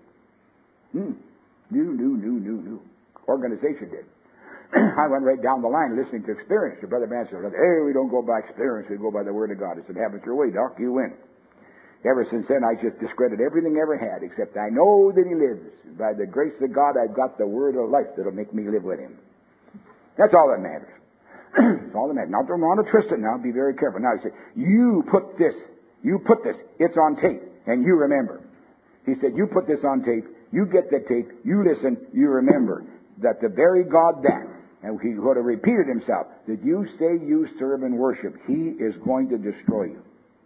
No. Organization did. I went right down the line listening to experience. Your brother Branch said, hey, we don't go by experience, we go by the Word of God. I said, have it your way, Doc, you win. Ever since then, I just discredit everything I ever had, except I know that He lives. By the grace of God, I've got the Word of life that'll make me live with Him. That's all that matters. That's all that matters. Now, don't want to twist it now. Be very careful. Now, he said, you put this, it's on tape, and you remember. He said, you put this on tape, you get the tape, you listen, you remember that the very God that, and he would have repeated himself, that you say you serve and worship, He is going to destroy you.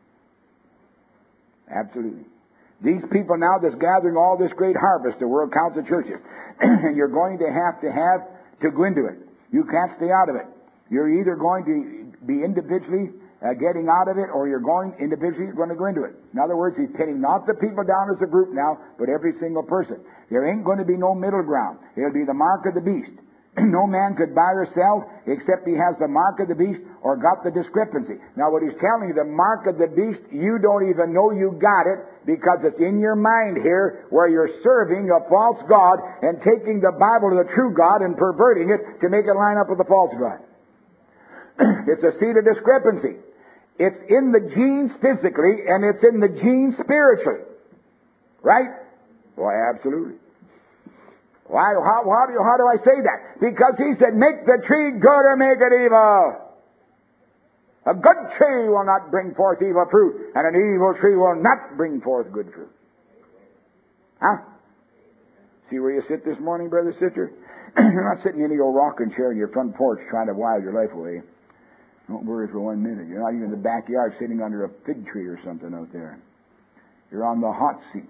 Absolutely. These people now that's gathering all this great harvest, the World Council of Churches, and you're going to have to go into it. You can't stay out of it. You're either going to be individually getting out of it, or you're going to go into it. In other words, He's pinning not the people down as a group now, but every single person. There ain't going to be no middle ground. It'll be the mark of the beast. No man could buy or sell except he has the mark of the beast or got the discrepancy. Now what he's telling you, the mark of the beast, you don't even know you got it because it's in your mind here where you're serving a false God and taking the Bible to the true God and perverting it to make it line up with the false God. It's a seed of discrepancy. It's in the genes physically and it's in the genes spiritually. Right? Why, absolutely. Why? How do I say that? Because He said, make the tree good or make it evil. A good tree will not bring forth evil fruit, and an evil tree will not bring forth good fruit. Huh? See where you sit this morning, brother, sister? You're not sitting in your rocking chair in your front porch trying to while your life away. Don't worry for 1 minute. You're not even in the backyard sitting under a fig tree or something out there. You're on the hot seat.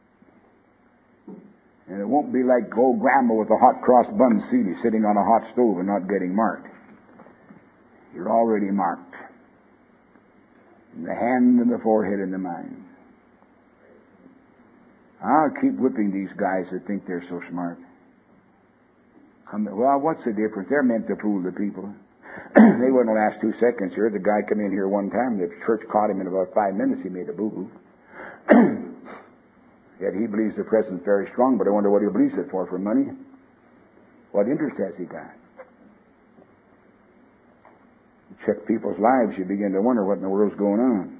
And it won't be like old grandma with a hot cross bun seedy sitting on a hot stove and not getting marked. You're already marked. In the hand and the forehead and the mind. I'll keep whipping these guys that think they're so smart. Well, what's the difference? They're meant to fool the people. They wouldn't last 2 seconds here. The guy came in here one time. The church caught him in about 5 minutes. He made a boo-boo. Yet he believes the presence very strong, but I wonder what he believes it for money? What interest has he got? You check people's lives, you begin to wonder what in the world's going on.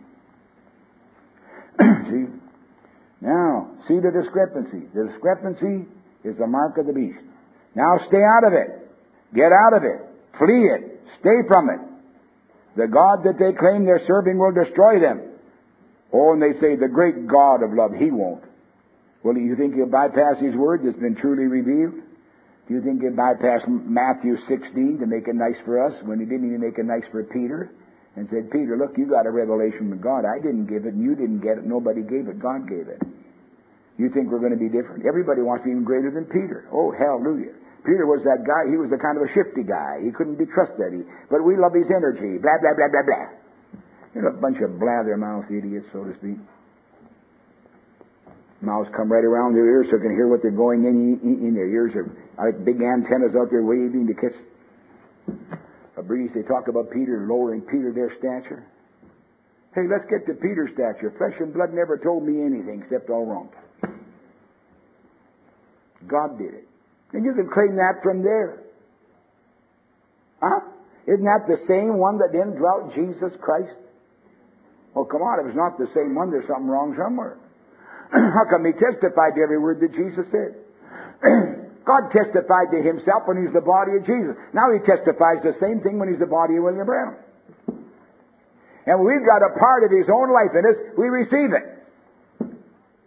See? Now, see the discrepancy. The discrepancy is the mark of the beast. Now stay out of it. Get out of it. Flee it. Stay from it. The God that they claim they're serving will destroy them. Oh, and they say, the great God of love, He won't. Well, do you think He'll bypass His word that's been truly revealed? Do you think He'll bypass Matthew 16 to make it nice for us when He didn't even make it nice for Peter? And said, Peter, look, you got a revelation from God. I didn't give it, and you didn't get it. Nobody gave it. God gave it. You think we're going to be different? Everybody wants to be even greater than Peter. Oh, hallelujah. Peter was that guy. He was the kind of a shifty guy. He couldn't be trusted. But we love his energy. Blah, blah, blah, blah, blah. You're a bunch of blathermouth idiots, so to speak. Mouths come right around their ears so they can hear what they're going in their ears. Are like big antennas out there waving to catch a breeze. They talk about Peter lowering Peter their stature. Hey, let's get to Peter's stature. Flesh and blood never told me anything except all wrong. God did it. And you can claim that from there. Huh? Isn't that the same one that indwelt Jesus Christ? Well, come on, if it's not the same one, there's something wrong somewhere. How come He testified to every word that Jesus said? God testified to Himself when He's the body of Jesus. Now He testifies the same thing when He's the body of William Branham. And we've got a part of His own life in us, we receive it.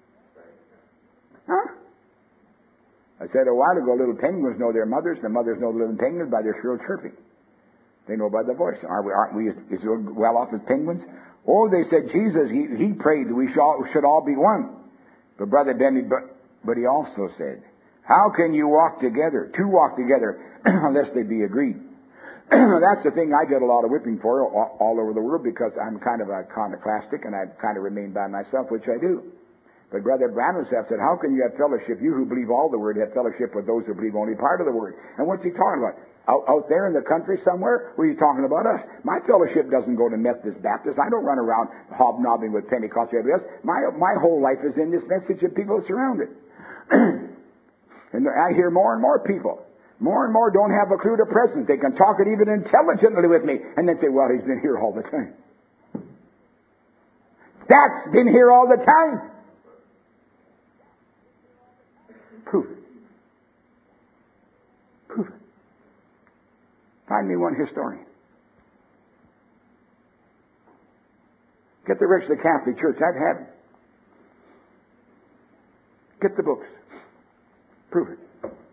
Huh? I said a while ago, little penguins know their mothers, and the mothers know the little penguins by their shrill chirping. They know by the voice. Aren't we as well off as penguins? Oh, they said Jesus, he prayed we should all be one. But Brother Benny, but he also said, how can you walk together, two walk together, unless they be agreed? That's the thing I get a lot of whipping for all over the world, because I'm kind of iconoclastic and I kind of remain by myself, which I do. But Brother Branham said, how can you have fellowship, you who believe all the Word, have fellowship with those who believe only part of the Word? And what's he talking about? Out there in the country somewhere? Where are you talking about us? My fellowship doesn't go to Methodist Baptist. I don't run around hobnobbing with Pentecostal everybody else. My whole life is in this message of people that surround it. And I hear more and more people. More and more don't have a clue to presence. They can talk it even intelligently with me, and then say, well, he's been here all the time. That's been here all the time. Prove it. Prove it. Find me one historian. Get the rest of the Catholic Church. I've had them. Get the books. Prove it.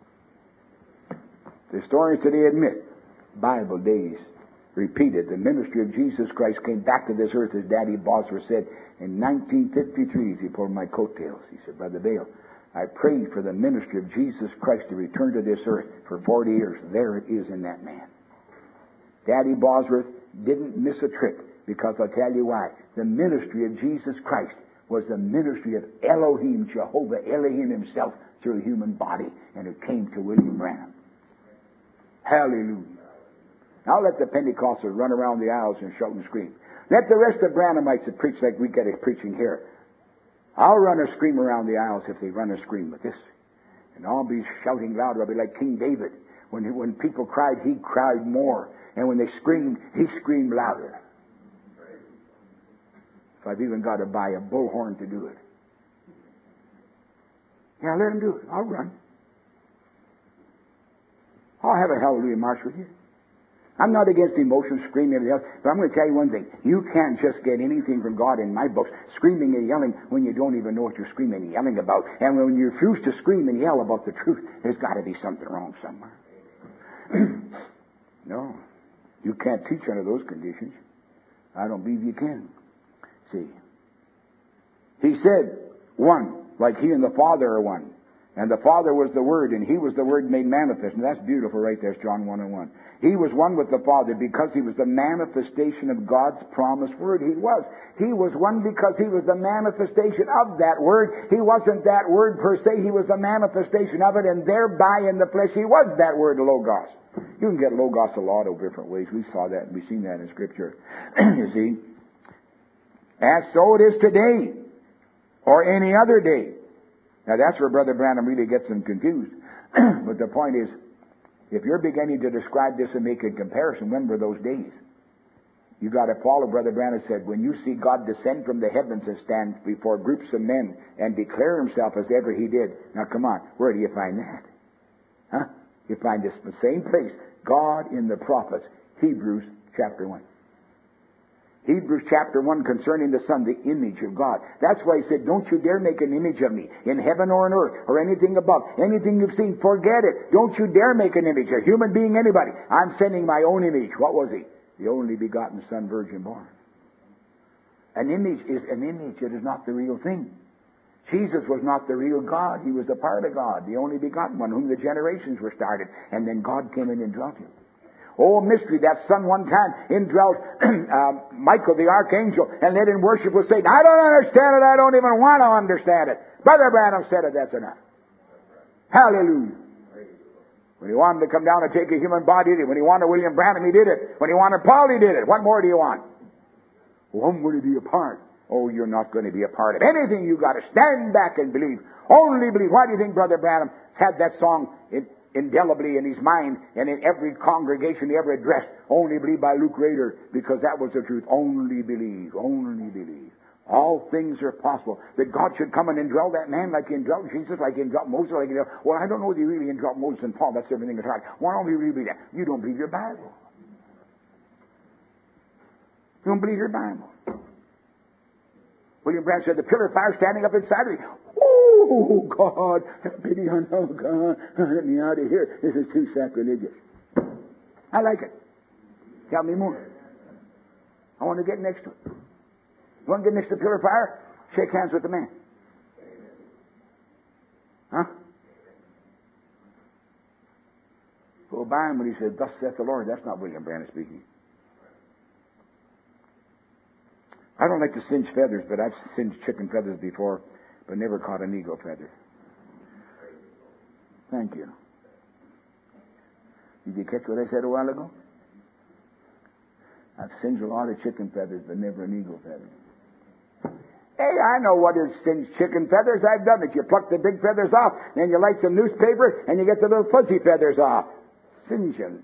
The historians today admit Bible days repeated. The ministry of Jesus Christ came back to this earth, as Daddy Bosworth said in 1953 as he pulled my coattails. He said, Brother Bale, I prayed for the ministry of Jesus Christ to return to this earth for 40 years. There it is in that man. Daddy Bosworth didn't miss a trick, because I'll tell you why. The ministry of Jesus Christ was the ministry of Elohim, Jehovah, Elohim himself, through a human body, and it came to William Branham. Hallelujah. Now let the Pentecostals run around the aisles and shout and scream. Let the rest of the Branhamites that preach like we get it preaching here. I'll run and scream around the aisles if they run and scream with this. And I'll be shouting louder. I'll be like King David. When people cried, he cried more. And when they screamed, he screamed louder. If I've even got to buy a bullhorn to do it. Yeah, let him do it. I'll run. I'll have a hallelujah march with you. I'm not against emotion, screaming, and everything else, but I'm going to tell you one thing. You can't just get anything from God in my books, screaming and yelling when you don't even know what you're screaming and yelling about. And when you refuse to scream and yell about the truth, there's got to be something wrong somewhere. No, you can't teach under those conditions. I don't believe you can. See, he said one, like he and the Father are one. And the Father was the Word, and He was the Word made manifest. And that's beautiful right there, John 1:1. He was one with the Father because He was the manifestation of God's promised Word. He was. He was one because He was the manifestation of that Word. He wasn't that Word per se. He was the manifestation of it, and thereby in the flesh He was that Word, Logos. You can get Logos a lot of different ways. We saw that, and we've seen that in Scripture. You see? And so it is today, or any other day. Now that's where Brother Branham really gets them confused. But the point is, if you're beginning to describe this and make a comparison, when were those days? You got to follow. Brother Branham said, when you see God descend from the heavens and stand before groups of men and declare Himself as ever He did. Now come on, where do you find that? Huh? You find this in the same place. God in the prophets, Hebrews chapter 1. Hebrews chapter 1 concerning the Son, the image of God. That's why He said, don't you dare make an image of me in heaven or on earth or anything above. Anything you've seen, forget it. Don't you dare make an image, a human being, anybody. I'm sending my own image. What was He? The only begotten Son, virgin born. An image is an image. It is not the real thing. Jesus was not the real God. He was a part of God, the only begotten one, whom the generations were started. And then God came in and dwelt Him. Oh, mystery, that Son one time indwelt Michael the archangel, and led in worship with Satan. I don't understand it. I don't even want to understand it. Brother Branham said it. That's enough. Hallelujah. When He wanted to come down and take a human body, He did it. When He wanted William Branham, He did it. When He wanted Paul, He did it. What more do you want? When will He be a part? Oh, you're not going to be a part of anything. You've got to stand back and believe. Only believe. Why do you think Brother Branham had that song indelibly in his mind and in every congregation he ever addressed? Only believe by Luke Rader, because that was the truth. Only believe. Only believe. All things are possible. That God should come and indwell that man like He indwelt Jesus, like He indwelt Moses, like He indwelt... Well, I don't know if He really indwelt Moses and Paul. That's everything that's right. Why don't we really believe that? You don't believe your Bible. You don't believe your Bible. William Branham said, the pillar of fire standing up inside of me. Oh, Oh, God, have pity on, oh, God, let me out of here. This is too sacrilegious. I like it. Tell me more. I want to get next to it. You want to get next to the pillar of fire? Shake hands with the man. Huh? Go by him when he said, "Thus saith the Lord." That's not William Branham speaking. I don't like to singe feathers, but I've singed chicken feathers before, but never caught an eagle feather. Thank you. Did you catch what I said a while ago? I've singed a lot of chicken feathers, but never an eagle feather. Hey, I know what is singed chicken feathers. I've done it. You pluck the big feathers off, then you light some newspaper, and you get the little fuzzy feathers off. Singe them.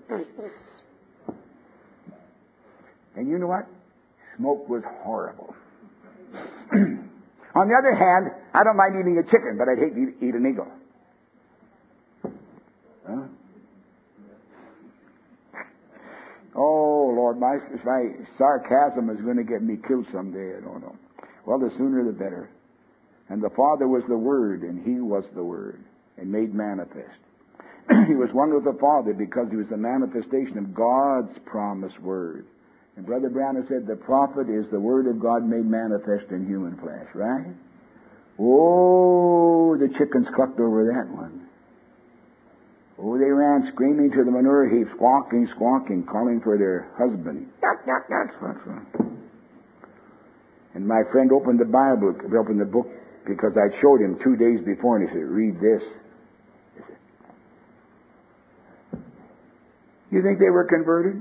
And you know what? Smoke was horrible. On the other hand, I don't mind eating a chicken, but I'd hate to eat an eagle. Huh? Oh, Lord, my sarcasm is going to get me killed someday. I don't know. Well, the sooner the better. And the Father was the Word, and He was the Word, and made manifest. He was one with the Father because He was the manifestation of God's promised Word. And Brother Branham said the prophet is the Word of God made manifest in human flesh, right? Oh, the chickens clucked over that one. Oh, they ran screaming to the manure heap, squawking, calling for their husband. Yuck, yuck, yuck. And my friend opened the book, because I showed him 2 days before, and he said, "Read this." You think they were converted?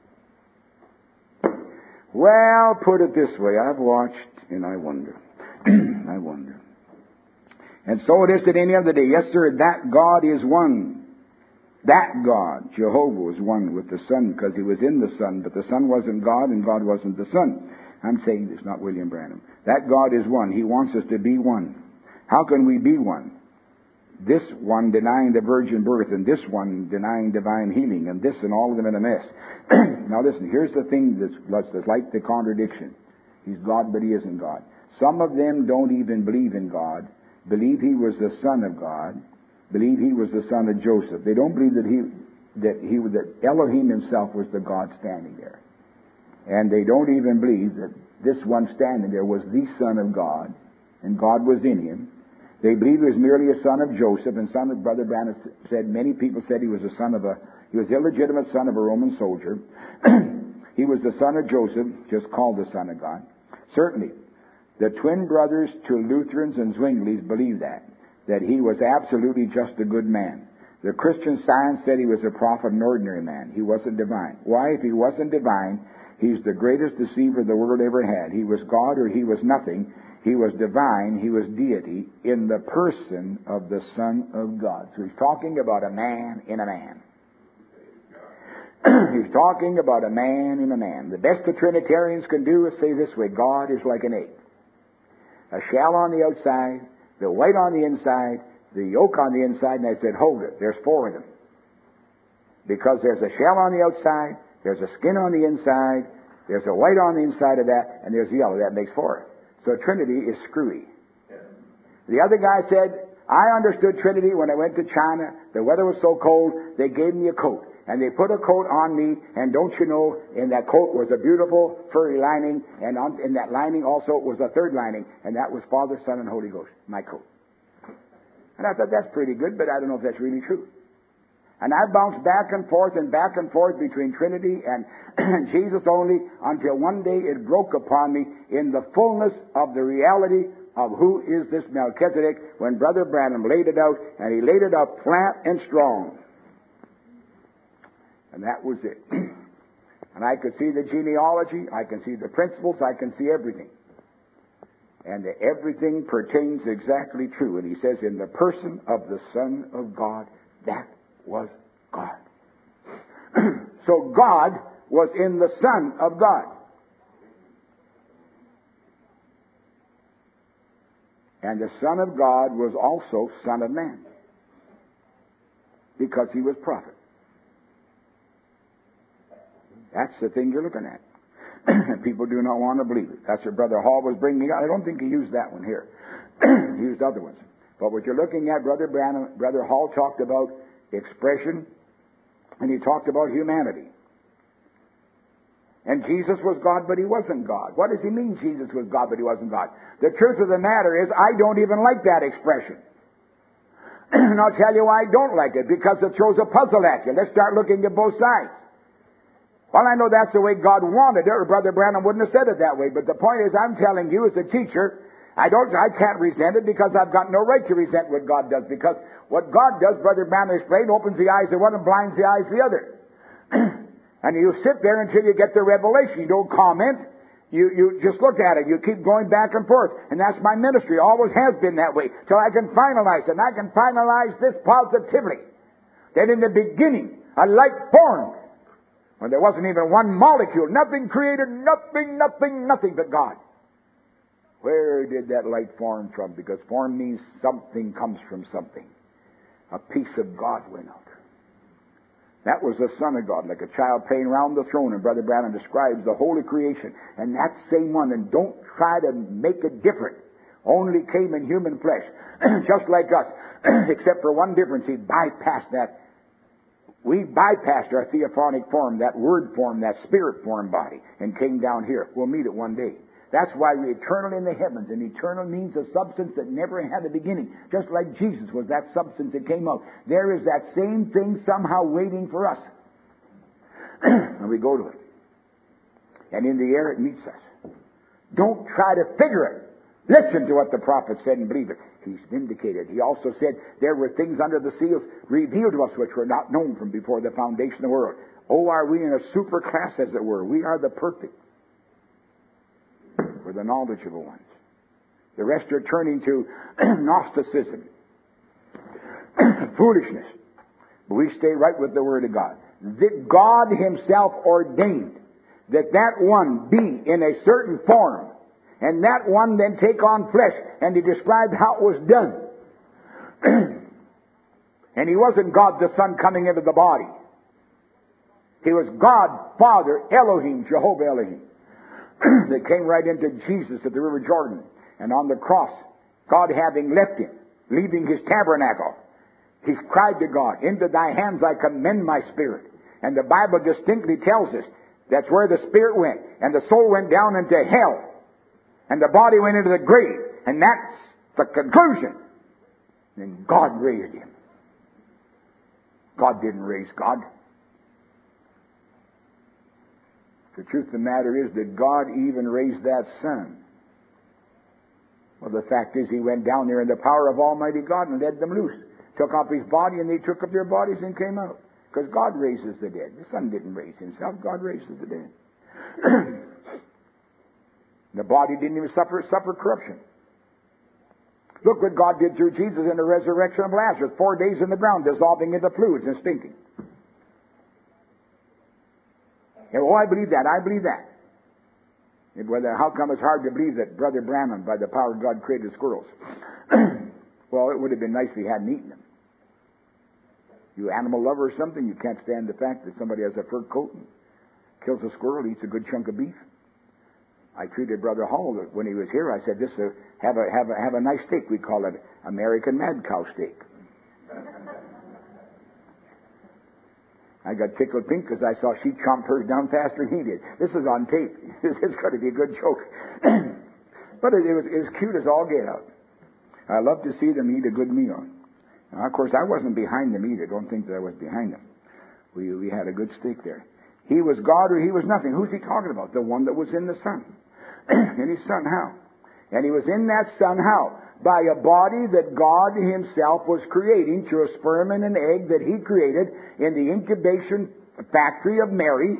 Well, put it this way. I've watched, and I wonder. I wonder. And so it is at any other day. Yes, sir, that God is one. That God, Jehovah, was one with the Son because He was in the Son, but the Son wasn't God and God wasn't the Son. I'm saying this, not William Branham. That God is one. He wants us to be one. How can we be one? This one denying the virgin birth, and this one denying divine healing, and this and all of them in a mess. Now listen, here's the thing that's like the contradiction. He's God, but He isn't God. Some of them don't even believe in God, believe He was the Son of God, believe He was the son of Joseph. They don't believe that Elohim Himself was the God standing there. And they don't even believe that this one standing there was the Son of God, and God was in Him. They believe He was merely a son of Joseph, and son of Brother Branham said, many people said he was he was illegitimate son of a Roman soldier. He was the son of Joseph, just called the Son of God. Certainly, the twin brothers to Lutherans and Zwinglies believe that he was absolutely just a good man. The Christian Science said he was a prophet, an ordinary man. He wasn't divine. Why? If he wasn't divine, he's the greatest deceiver the world ever had. He was God or he was nothing. He was divine. He was deity in the person of the Son of God. So he's talking about a man in a man. He's talking about a man in a man. The best the Trinitarians can do is say this way: God is like an egg. A shell on the outside, the white on the inside, the yolk on the inside, and I said, hold it, there's 4 of them. Because there's a shell on the outside, there's a skin on the inside, there's a white on the inside of that, and there's yellow. That makes 4. So Trinity is screwy. The other guy said, I understood Trinity when I went to China. The weather was so cold, they gave me a coat. And they put a coat on me, and don't you know, in that coat was a beautiful furry lining, and in that lining also was a third lining, and that was Father, Son, and Holy Ghost, my coat. And I thought, that's pretty good, but I don't know if that's really true. And I bounced back and forth between Trinity and Jesus only, until one day it broke upon me in the fullness of the reality of who is this Melchizedek, when Brother Branham laid it out, and he laid it out flat and strong. And that was it. And I could see the genealogy, I can see the principles, I can see everything. And everything pertains exactly true. And he says, in the person of the Son of God, that was God. So God was in the Son of God. And the Son of God was also Son of Man, because he was prophet. That's the thing you're looking at. People do not want to believe it. That's what Brother Hall was bringing out. I don't think he used that one here. He used other ones. But what you're looking at, Brother Hall talked about expression, and he talked about humanity. And Jesus was God, but he wasn't God. What does he mean, Jesus was God, but he wasn't God? The truth of the matter is, I don't even like that expression. And I'll tell you why I don't like it, because it throws a puzzle at you. Let's start looking at both sides. Well, I know that's the way God wanted it, or Brother Branham wouldn't have said it that way. But the point is, I'm telling you as a teacher, I can't resent it, because I've got no right to resent what God does. Because what God does, Brother Branham explained, opens the eyes of one and blinds the eyes of the other. And you sit there until you get the revelation. You don't comment. You just look at it. You keep going back and forth. And that's my ministry. Always has been that way. Till I can finalize it. And I can finalize this positively. That in the beginning, a light formed. When there wasn't even one molecule. Nothing created. Nothing but God. Where did that light form from? Because form means something comes from something. A piece of God went out. That was the Son of God, like a child playing around the throne. And Brother Branham describes the holy creation. And that same one, and don't try to make it different, only came in human flesh, just like us, except for one difference. He bypassed that. We bypassed our theophonic form, that word form, that spirit form body, and came down here. We'll meet it one day. That's why we're eternal in the heavens. And eternal means a substance that never had a beginning. Just like Jesus was that substance that came out. There is that same thing somehow waiting for us. And we go to it. And in the air it meets us. Don't try to figure it. Listen to what the prophet said and believe it. He's vindicated. He also said there were things under the seals revealed to us which were not known from before the foundation of the world. Oh, are we in a super class, as it were? We are the perfect. We're the knowledgeable ones. The rest are turning to Gnosticism, foolishness. But we stay right with the Word of God. That God Himself ordained that one be in a certain form, and that one then take on flesh. And He described how it was done. And He wasn't God the Son coming into the body. He was God, Father, Elohim, Jehovah Elohim. That came right into Jesus at the River Jordan. And on the cross, God having left Him, leaving His tabernacle, He cried to God, "Into Thy hands I commend my spirit." And the Bible distinctly tells us that's where the spirit went. And the soul went down into hell. And the body went into the grave. And that's the conclusion. And God raised Him. God didn't raise God. The truth of the matter is that God even raised that Son. Well, the fact is He went down there in the power of Almighty God and led them loose. Took up His body and they took up their bodies and came out. Because God raises the dead. The Son didn't raise Himself. God raises the dead. The body didn't even suffer corruption. Look what God did through Jesus in the resurrection of Lazarus. 4 days in the ground, dissolving into fluids and stinking. Oh, I believe that. I believe that. How come it's hard to believe that Brother Branham, by the power of God, created squirrels? Well, it would have been nice if he hadn't eaten them. You animal lover or something, you can't stand the fact that somebody has a fur coat and kills a squirrel, eats a good chunk of beef. I treated Brother Hall when he was here. I said, have a nice steak. We call it American Mad Cow steak. I got tickled pink because I saw she chomped hers down faster than he did. This is on tape. This is going to be a good joke. But it was cute as all get out. I love to see them eat a good meal. Now, of course, I wasn't behind them either. Don't think that I was behind them. We had a good steak there. He was God or He was nothing. Who's He talking about? The one that was in the Son. And His Son how? And He was in that Son how? By a body that God Himself was creating through a sperm and an egg that He created in the incubation factory of Mary.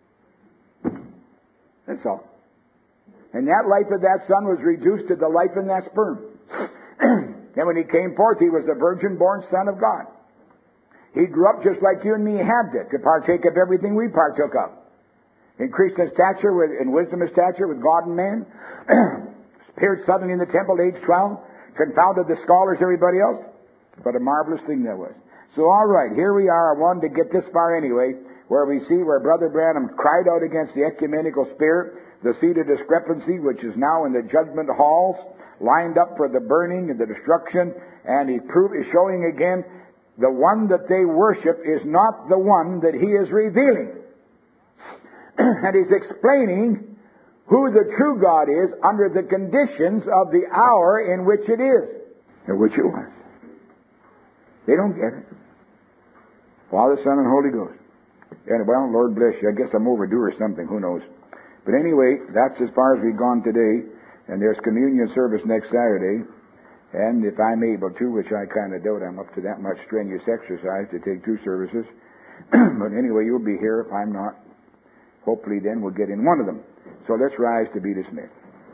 That's all. And that life of that Son was reduced to the life in that sperm. And when He came forth, He was a virgin-born Son of God. He grew up just like you and me have to partake of everything we partook of. Increased in stature, in wisdom and stature with God and man. Appeared suddenly in the temple at age 12. Confounded the scholars, everybody else. But a marvelous thing that was. So, all right, here we are. I wanted to get this far anyway. where we see where Brother Branham cried out against the ecumenical spirit, the seat of discrepancy, which is now in the judgment halls, lined up for the burning and the destruction, and he's showing again the one that they worship is not the one that he is revealing. And he's explaining who the true God is under the conditions of the hour in which it is, in which it was. They don't get it. Father, Son, and Holy Ghost. And well, Lord bless you. I guess I'm overdue or something. Who knows? But anyway, that's as far as we've gone today. And there's communion service next Saturday. And if I'm able to, which I kind of doubt I'm up to that much strenuous exercise to take 2 services. But anyway, you'll be here if I'm not. Hopefully then we'll get in one of them. So let's rise to be dismissed.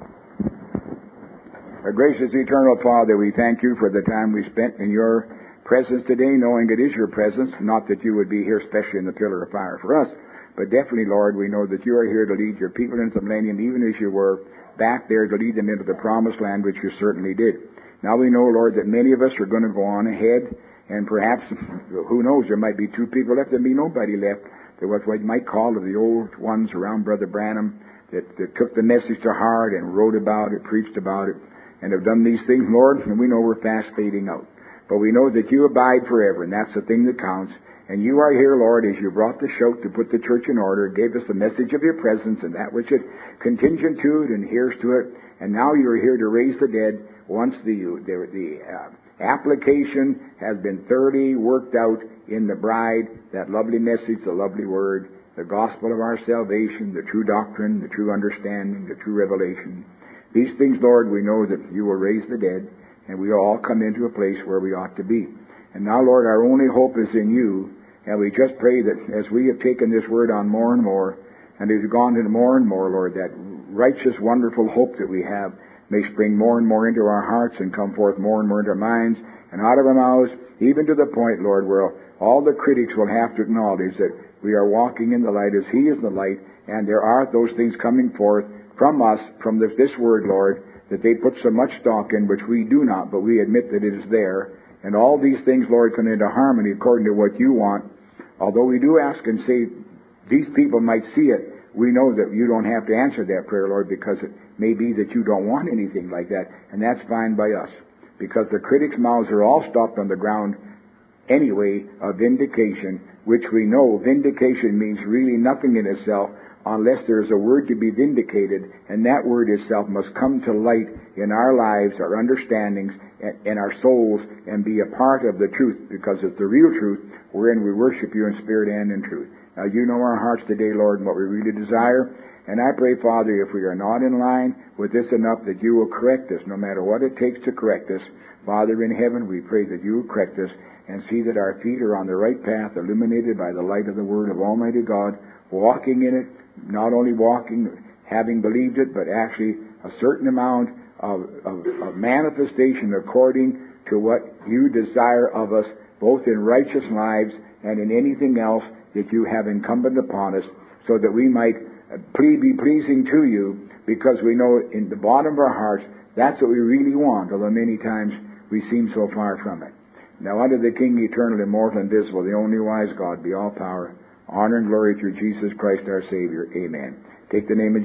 Our gracious eternal Father, we thank you for the time we spent in your presence today, knowing it is your presence, not that you would be here especially in the pillar of fire for us, but definitely, Lord, we know that you are here to lead your people into the millennium, even as you were back there to lead them into the promised land, which you certainly did. Now we know, Lord, that many of us are going to go on ahead, and perhaps, who knows, there might be 2 people left, and be nobody left. There was what you might call the old ones around Brother Branham that took the message to heart and wrote about it, preached about it, and have done these things, Lord, and we know we're fast fading out. But we know that you abide forever, and that's the thing that counts. And you are here, Lord, as you brought the shout to put the church in order, gave us the message of your presence and that which it contingent to it and adheres to it. And now you are here to raise the dead once the application has been thoroughly worked out in the bride, that lovely message, the lovely word, the gospel of our salvation, the true doctrine, the true understanding, the true revelation. These things, Lord, we know that you will raise the dead, and we all come into a place where we ought to be. And now, Lord, our only hope is in you, and we just pray that as we have taken this word on more and more, and as we've gone into more and more, Lord, that righteous, wonderful hope that we have may spring more and more into our hearts and come forth more and more into our minds and out of our mouths, even to the point, Lord, where all the critics will have to acknowledge that we are walking in the light as he is the light, and there are those things coming forth from us, from this word, Lord, that they put so much stock in, which we do not, but we admit that it is there. And all these things, Lord, come into harmony according to what you want. Although we do ask and say, these people might see it, we know that you don't have to answer that prayer, Lord, because it may be that you don't want anything like that, and that's fine by us. Because the critics' mouths are all stopped on the ground anyway of vindication, which we know vindication means really nothing in itself unless there is a word to be vindicated, and that word itself must come to light in our lives, our understandings, and our souls, and be a part of the truth, because it's the real truth wherein we worship you in spirit and in truth. Now, you know our hearts today, Lord, and what we really desire, and I pray, Father, if we are not in line with this enough, that you will correct us, no matter what it takes to correct us. Father in heaven, we pray that you will correct us and see that our feet are on the right path, illuminated by the light of the Word of Almighty God, walking in it, not only walking, having believed it, but actually a certain amount of manifestation according to what you desire of us, both in righteous lives and in anything else that you have incumbent upon us, so that we might be pleasing to you, because we know in the bottom of our hearts that's what we really want, although many times we seem so far from it. Now unto the King, eternal, immortal, invisible, the only wise God, be all power, honor, and glory through Jesus Christ our Savior. Amen. Take the name of